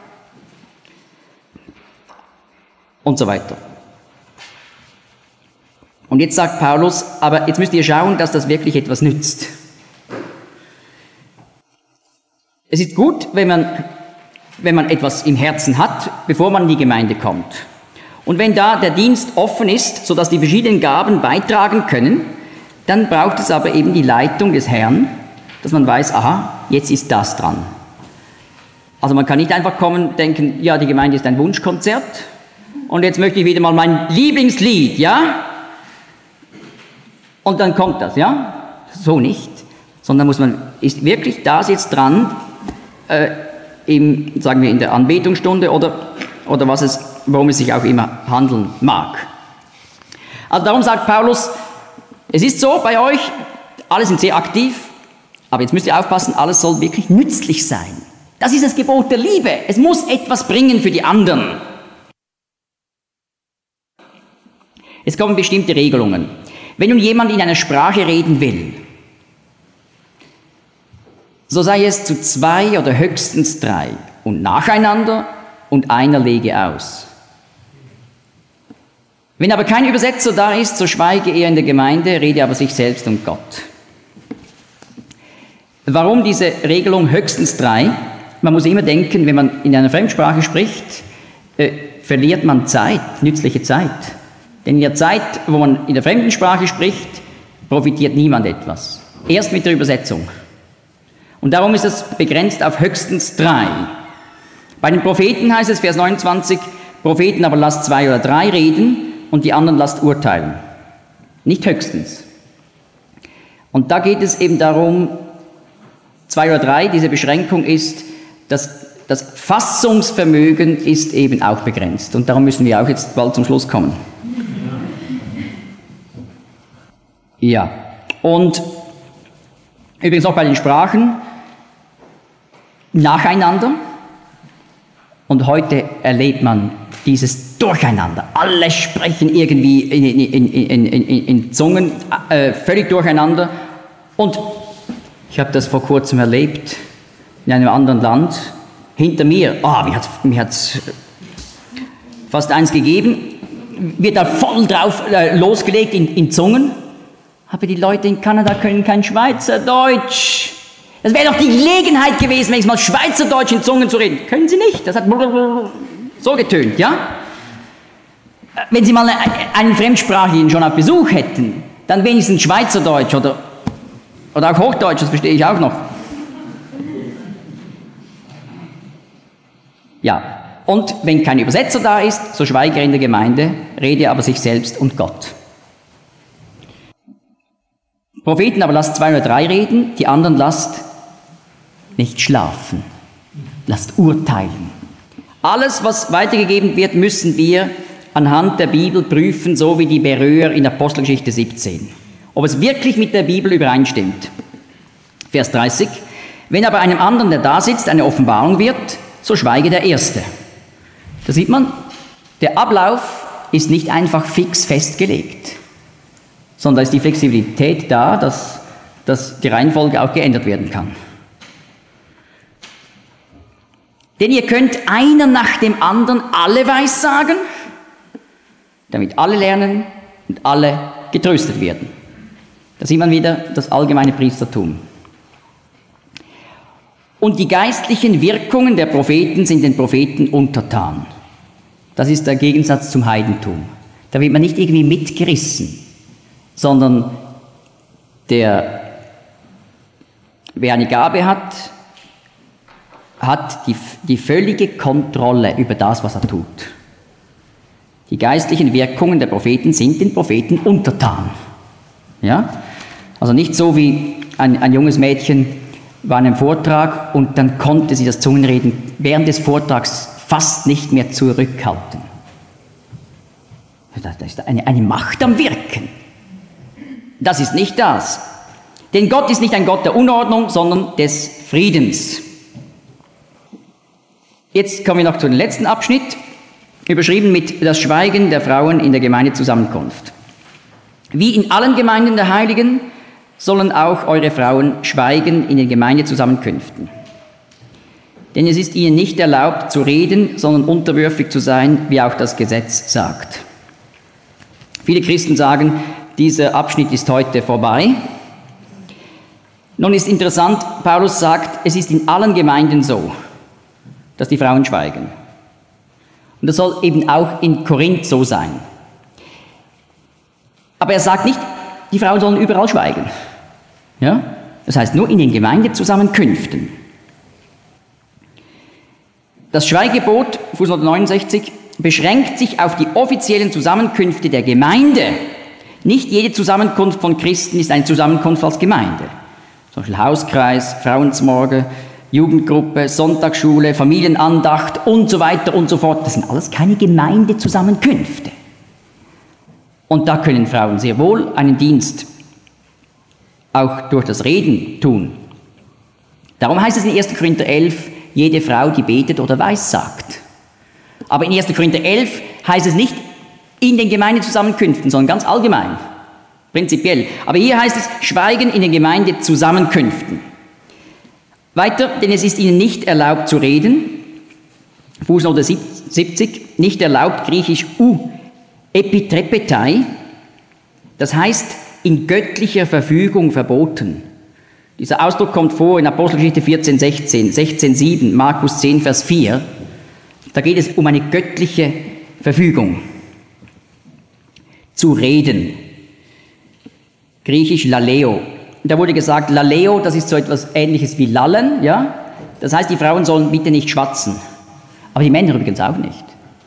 und so weiter. Und jetzt sagt Paulus, aber jetzt müsst ihr schauen, dass das wirklich etwas nützt. Es ist gut, wenn man, wenn man etwas im Herzen hat, bevor man in die Gemeinde kommt. Und wenn da der Dienst offen ist, sodass die verschiedenen Gaben beitragen können, dann braucht es aber eben die Leitung des Herrn, dass man weiß, aha, jetzt ist das dran. Also man kann nicht einfach kommen und denken, ja, die Gemeinde ist ein Wunschkonzert und jetzt möchte ich wieder mal mein Lieblingslied, ja? Und dann kommt das, ja? So nicht. Sondern muss man, ist wirklich das jetzt dran, äh, im, sagen wir in der Anbetungsstunde oder, oder was es, worum es sich auch immer handeln mag. Also darum sagt Paulus, es ist so bei euch, alle sind sehr aktiv, aber jetzt müsst ihr aufpassen, alles soll wirklich nützlich sein. Das ist das Gebot der Liebe. Es muss etwas bringen für die anderen. Es kommen bestimmte Regelungen. Wenn nun jemand in einer Sprache reden will, so sei es zu zwei oder höchstens drei und nacheinander und einer lege aus. Wenn aber kein Übersetzer da ist, so schweige er in der Gemeinde, rede aber sich selbst und Gott. Warum diese Regelung höchstens drei? Man muss immer denken, wenn man in einer Fremdsprache spricht, äh, verliert man Zeit, nützliche Zeit. Denn in der Zeit, wo man in der fremden Sprache spricht, profitiert niemand etwas. Erst mit der Übersetzung. Und darum ist es begrenzt auf höchstens drei. Bei den Propheten heißt es, Vers neunundzwanzig, Propheten aber lasst zwei oder drei reden und die anderen lasst urteilen. Nicht höchstens. Und da geht es eben darum, zwei oder drei, diese Beschränkung ist, dass das Fassungsvermögen ist eben auch begrenzt. Und darum müssen wir auch jetzt bald zum Schluss kommen. Ja, und übrigens auch bei den Sprachen nacheinander. Und heute erlebt man dieses Durcheinander. Alle sprechen irgendwie in, in, in, in, in Zungen, äh, völlig durcheinander. Und ich habe das vor kurzem erlebt in einem anderen Land. Hinter mir, ah, oh, mir hat mir hat's fast eins gegeben, wird da voll drauf äh, losgelegt in, in Zungen. Aber die Leute in Kanada können kein Schweizerdeutsch. Das wäre doch die Gelegenheit gewesen, wenigstens mal Schweizerdeutsch in Zungen zu reden. Können sie nicht. Das hat so getönt, ja? Wenn sie mal einen Fremdsprachigen schon auf Besuch hätten, dann wenigstens Schweizerdeutsch oder, oder auch Hochdeutsch, das verstehe ich auch noch. Ja, und wenn kein Übersetzer da ist, so schweige er in der Gemeinde, rede aber sich selbst und Gott. Propheten aber lasst zwei oder drei reden, die anderen lasst nicht schlafen, lasst urteilen. Alles, was weitergegeben wird, müssen wir anhand der Bibel prüfen, so wie die Beröer in Apostelgeschichte siebzehn. Ob es wirklich mit der Bibel übereinstimmt. Vers dreißig. Wenn aber einem anderen, der da sitzt, eine Offenbarung wird, so schweige der Erste. Da sieht man, der Ablauf ist nicht einfach fix festgelegt, sondern da ist die Flexibilität da, dass, dass die Reihenfolge auch geändert werden kann. Denn ihr könnt einer nach dem anderen alle weissagen, damit alle lernen und alle getröstet werden. Da sieht man wieder das allgemeine Priestertum. Und die geistlichen Wirkungen der Propheten sind den Propheten untertan. Das ist der Gegensatz zum Heidentum. Da wird man nicht irgendwie mitgerissen, sondern der, wer eine Gabe hat, hat die, die völlige Kontrolle über das, was er tut. Die geistlichen Wirkungen der Propheten sind den Propheten untertan. Ja? Also nicht so wie ein, ein junges Mädchen war in einem Vortrag und dann konnte sie das Zungenreden während des Vortrags fast nicht mehr zurückhalten. Da ist eine, eine Macht am Wirken. Das ist nicht das. Denn Gott ist nicht ein Gott der Unordnung, sondern des Friedens. Jetzt kommen wir noch zu dem letzten Abschnitt, überschrieben mit das Schweigen der Frauen in der Gemeindezusammenkunft. Wie in allen Gemeinden der Heiligen sollen auch eure Frauen schweigen in den Gemeindezusammenkünften. Denn es ist ihnen nicht erlaubt zu reden, sondern unterwürfig zu sein, wie auch das Gesetz sagt. Viele Christen sagen, dieser Abschnitt ist heute vorbei. Nun ist interessant, Paulus sagt, es ist in allen Gemeinden so, dass die Frauen schweigen. Und das soll eben auch in Korinth so sein. Aber er sagt nicht, die Frauen sollen überall schweigen. Ja? Das heißt nur in den Gemeindezusammenkünften. Das Schweigebot, Fußnote neunundsechzig, beschränkt sich auf die offiziellen Zusammenkünfte der Gemeinde. Nicht jede Zusammenkunft von Christen ist eine Zusammenkunft als Gemeinde. Zum Beispiel Hauskreis, Frauensmorgen, Jugendgruppe, Sonntagsschule, Familienandacht und so weiter und so fort. Das sind alles keine Gemeindezusammenkünfte. Und da können Frauen sehr wohl einen Dienst auch durch das Reden tun. Darum heißt es in erster Korinther elf, jede Frau, die betet oder weissagt. Aber in erster Korinther elf heißt es nicht in den Gemeindezusammenkünften, sondern ganz allgemein, prinzipiell. Aber hier heißt es Schweigen in den Gemeindezusammenkünften. Weiter, denn es ist ihnen nicht erlaubt zu reden, Fußnote siebzig, nicht erlaubt, griechisch u, epitrepetai, das heißt in göttlicher Verfügung verboten. Dieser Ausdruck kommt vor in Apostelgeschichte vierzehn, sechzehn, sechzehn, sieben, Markus zehn, Vers vier. Da geht es um eine göttliche Verfügung. Zu reden. Griechisch laleo. Da wurde gesagt, laleo, das ist so etwas Ähnliches wie lallen, ja? Das heißt, die Frauen sollen bitte nicht schwatzen. Aber die Männer übrigens auch nicht.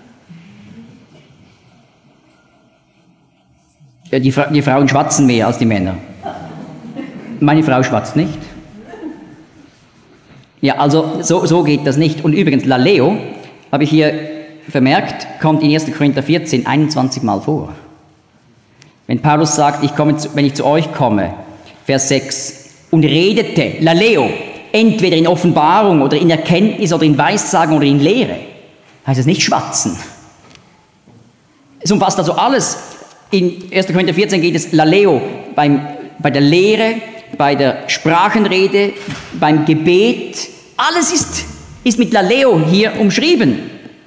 Ja, die, die Frauen schwatzen mehr als die Männer. Meine Frau schwatzt nicht. Ja, also so, so geht das nicht. Und übrigens, laleo, habe ich hier vermerkt, kommt in erster Korinther vierzehn einundzwanzig Mal vor. Wenn Paulus sagt, ich komme zu, wenn ich zu euch komme, Vers sechs, und redete, laleo, entweder in Offenbarung oder in Erkenntnis oder in Weissagen oder in Lehre, heißt es nicht schwatzen. Es umfasst also alles. In erster Korinther vierzehn geht es laleo beim, bei der Lehre, bei der Sprachenrede, beim Gebet. Alles ist, ist mit laleo hier umschrieben.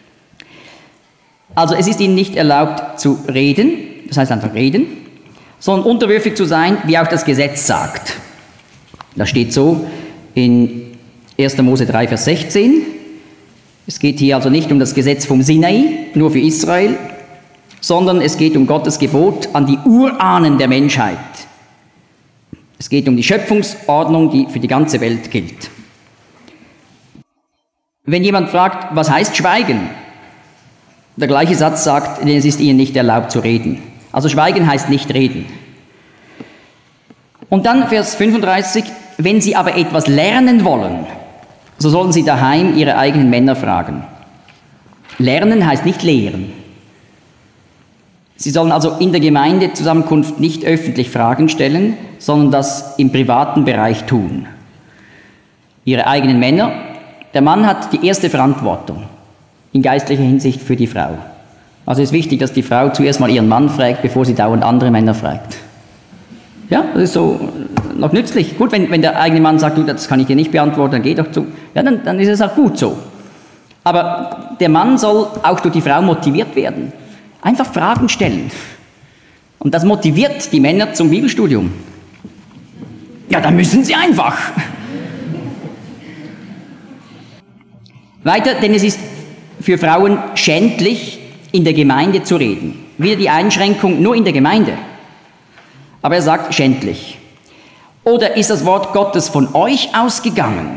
Also es ist ihnen nicht erlaubt zu reden, das heißt einfach reden, sondern unterwürfig zu sein, wie auch das Gesetz sagt. Das steht so in erster Mose drei, Vers sechzehn. Es geht hier also nicht um das Gesetz vom Sinai, nur für Israel, sondern es geht um Gottes Gebot an die Urahnen der Menschheit. Es geht um die Schöpfungsordnung, die für die ganze Welt gilt. Wenn jemand fragt, was heißt Schweigen? Der gleiche Satz sagt, denn es ist ihnen nicht erlaubt zu reden. Also Schweigen heißt nicht reden. Und dann Vers fünfunddreißig, wenn sie aber etwas lernen wollen, so sollen sie daheim ihre eigenen Männer fragen. Lernen heißt nicht lehren. Sie sollen also in der Gemeindezusammenkunft nicht öffentlich Fragen stellen, sondern das im privaten Bereich tun. ihre eigenen Männer. Der Mann hat die erste Verantwortung in geistlicher Hinsicht für die Frau. Also es ist wichtig, dass die Frau zuerst mal ihren Mann fragt, bevor sie dauernd andere Männer fragt. Ja, das ist so noch nützlich. Gut, wenn, wenn der eigene Mann sagt, du, das kann ich dir nicht beantworten, dann geh doch zu. Ja, dann, dann ist es auch gut so. Aber der Mann soll auch durch die Frau motiviert werden. Einfach Fragen stellen. Und das motiviert die Männer zum Bibelstudium. Ja, da müssen sie einfach. Weiter, denn es ist für Frauen schändlich, in der Gemeinde zu reden. Wieder die Einschränkung nur in der Gemeinde. Aber er sagt schändlich. Oder ist das Wort Gottes von euch ausgegangen?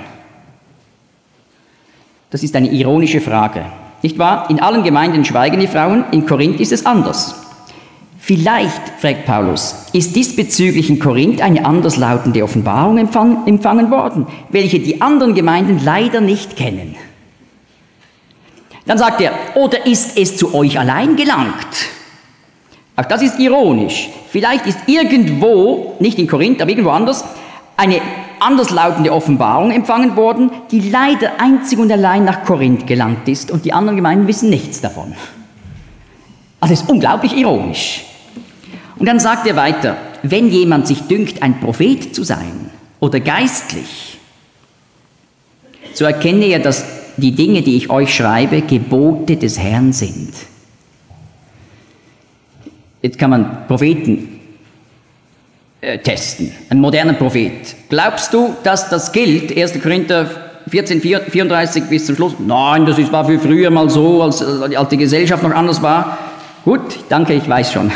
Das ist eine ironische Frage. Nicht wahr? In allen Gemeinden schweigen die Frauen, in Korinth ist es anders. Vielleicht, fragt Paulus, ist diesbezüglich in Korinth eine anderslautende Offenbarung empfang, empfangen worden, welche die anderen Gemeinden leider nicht kennen. Dann sagt er, oder ist es zu euch allein gelangt? Auch das ist ironisch. Vielleicht ist irgendwo, nicht in Korinth, aber irgendwo anders, eine anderslautende Offenbarung empfangen worden, die leider einzig und allein nach Korinth gelangt ist und die anderen Gemeinden wissen nichts davon. Also es ist unglaublich ironisch. Und dann sagt er weiter, wenn jemand sich dünkt, ein Prophet zu sein oder geistlich, so erkenne er, dass die Dinge, die ich euch schreibe, Gebote des Herrn sind. Jetzt kann man Propheten äh, testen, einen modernen Prophet. Glaubst du, dass das gilt, erster Korinther vierzehn, vierunddreißig bis zum Schluss? Nein, das ist, war für früher mal so, als, als die Gesellschaft noch anders war. Gut, danke, ich weiß schon.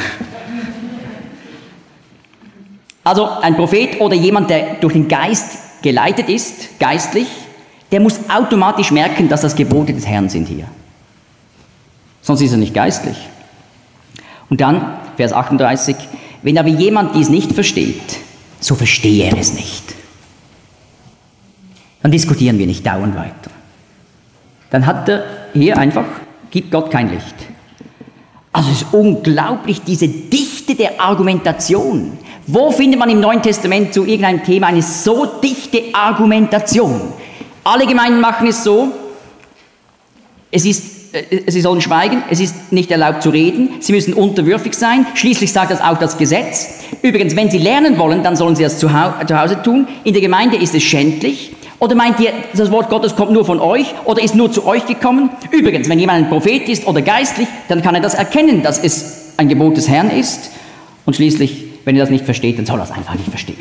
Also ein Prophet oder jemand, der durch den Geist geleitet ist, geistlich, der muss automatisch merken, dass das Gebote des Herrn sind hier. Sonst ist er nicht geistlich. Und dann, Vers achtunddreißig, wenn aber jemand dies nicht versteht, so verstehe er es nicht. Dann diskutieren wir nicht dauernd weiter. Dann hat er hier einfach, gibt Gott kein Licht. Also es ist unglaublich, diese Dichte der Argumentation. Wo findet man im Neuen Testament zu irgendeinem Thema eine so dichte Argumentation? Alle Gemeinden machen es so, es ist, äh, sie sollen schweigen, es ist nicht erlaubt zu reden, sie müssen unterwürfig sein, schließlich sagt das auch das Gesetz. Übrigens, wenn sie lernen wollen, dann sollen sie das zu, hau- zu Hause tun. In der Gemeinde ist es schändlich. Oder meint ihr, das Wort Gottes kommt nur von euch oder ist nur zu euch gekommen? Übrigens, wenn jemand ein Prophet ist oder geistlich, dann kann er das erkennen, dass es ein Gebot des Herrn ist. Und schließlich, wenn er das nicht versteht, dann soll er es einfach nicht verstehen.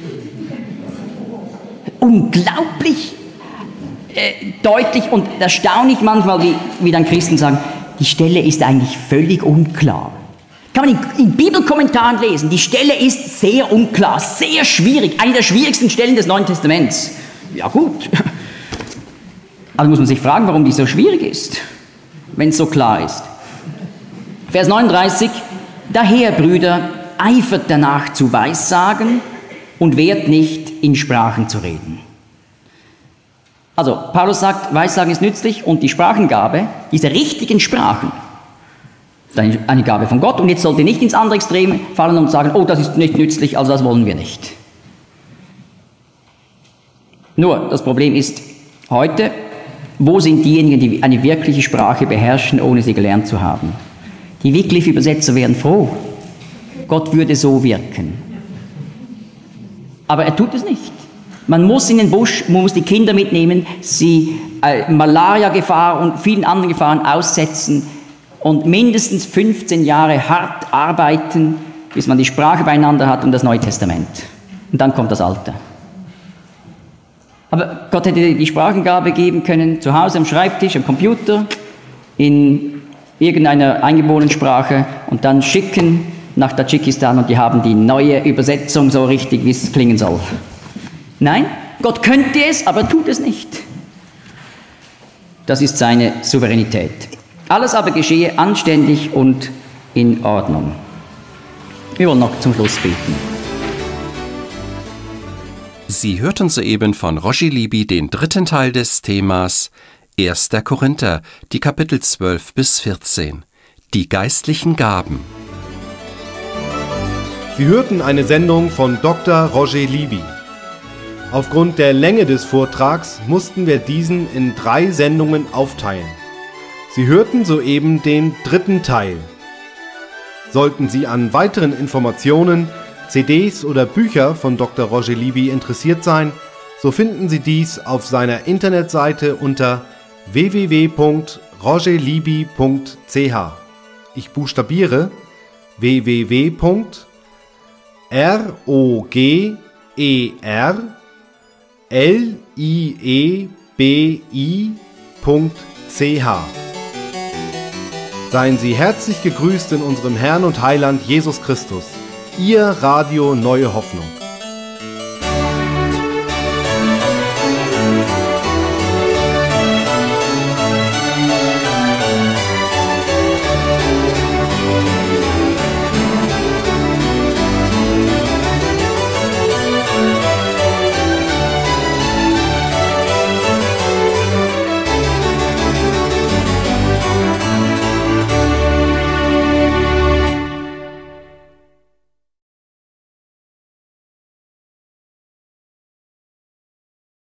Unglaublich äh, deutlich und erstaunlich manchmal, wie, wie dann Christen sagen, die Stelle ist eigentlich völlig unklar. Kann man in, in Bibelkommentaren lesen, die Stelle ist sehr unklar, sehr schwierig, eine der schwierigsten Stellen des Neuen Testaments. Ja gut, also muss man sich fragen, warum die so schwierig ist, wenn es so klar ist. Vers neununddreißig, daher, Brüder, eifert danach zu Weissagen und wehrt nicht, in Sprachen zu reden. Also, Paulus sagt, Weissagen ist nützlich und die Sprachengabe, diese richtigen Sprachen, ist eine Gabe von Gott und jetzt sollte nicht ins andere Extrem fallen und sagen, oh, das ist nicht nützlich, also das wollen wir nicht. Nur, das Problem ist, heute, wo sind diejenigen, die eine wirkliche Sprache beherrschen, ohne sie gelernt zu haben? Die Wycliffe-Übersetzer wären froh. Gott würde so wirken. Aber er tut es nicht. Man muss in den Busch, man muss die Kinder mitnehmen, sie äh, Malaria-Gefahr und vielen anderen Gefahren aussetzen und mindestens fünfzehn Jahre hart arbeiten, bis man die Sprache beieinander hat und das Neue Testament. Und dann kommt das Alte. Aber Gott hätte die Sprachengabe geben können, zu Hause am Schreibtisch, am Computer, in irgendeiner eingeborenen Sprache und dann schicken nach Tadschikistan und die haben die neue Übersetzung so richtig, wie es klingen soll. Nein, Gott könnte es, aber tut es nicht. Das ist seine Souveränität. Alles aber geschehe anständig und in Ordnung. Wir wollen noch zum Schluss beten. Sie hörten soeben von Roger Libby den dritten Teil des Themas erster Korinther, die Kapitel zwölf bis vierzehn, die geistlichen Gaben. Sie hörten eine Sendung von Doktor Roger Libby. Aufgrund der Länge des Vortrags mussten wir diesen in drei Sendungen aufteilen. Sie hörten soeben den dritten Teil. Sollten Sie an weiteren Informationen, C Ds oder Bücher von Doktor Roger Libby interessiert sein, so finden Sie dies auf seiner Internetseite unter w w w punkt roger libby punkt c h. Ich buchstabiere w w w punkt roger libby punkt c h. Seien Sie herzlich gegrüßt in unserem Herrn und Heiland Jesus Christus. Ihr Radio Neue Hoffnung.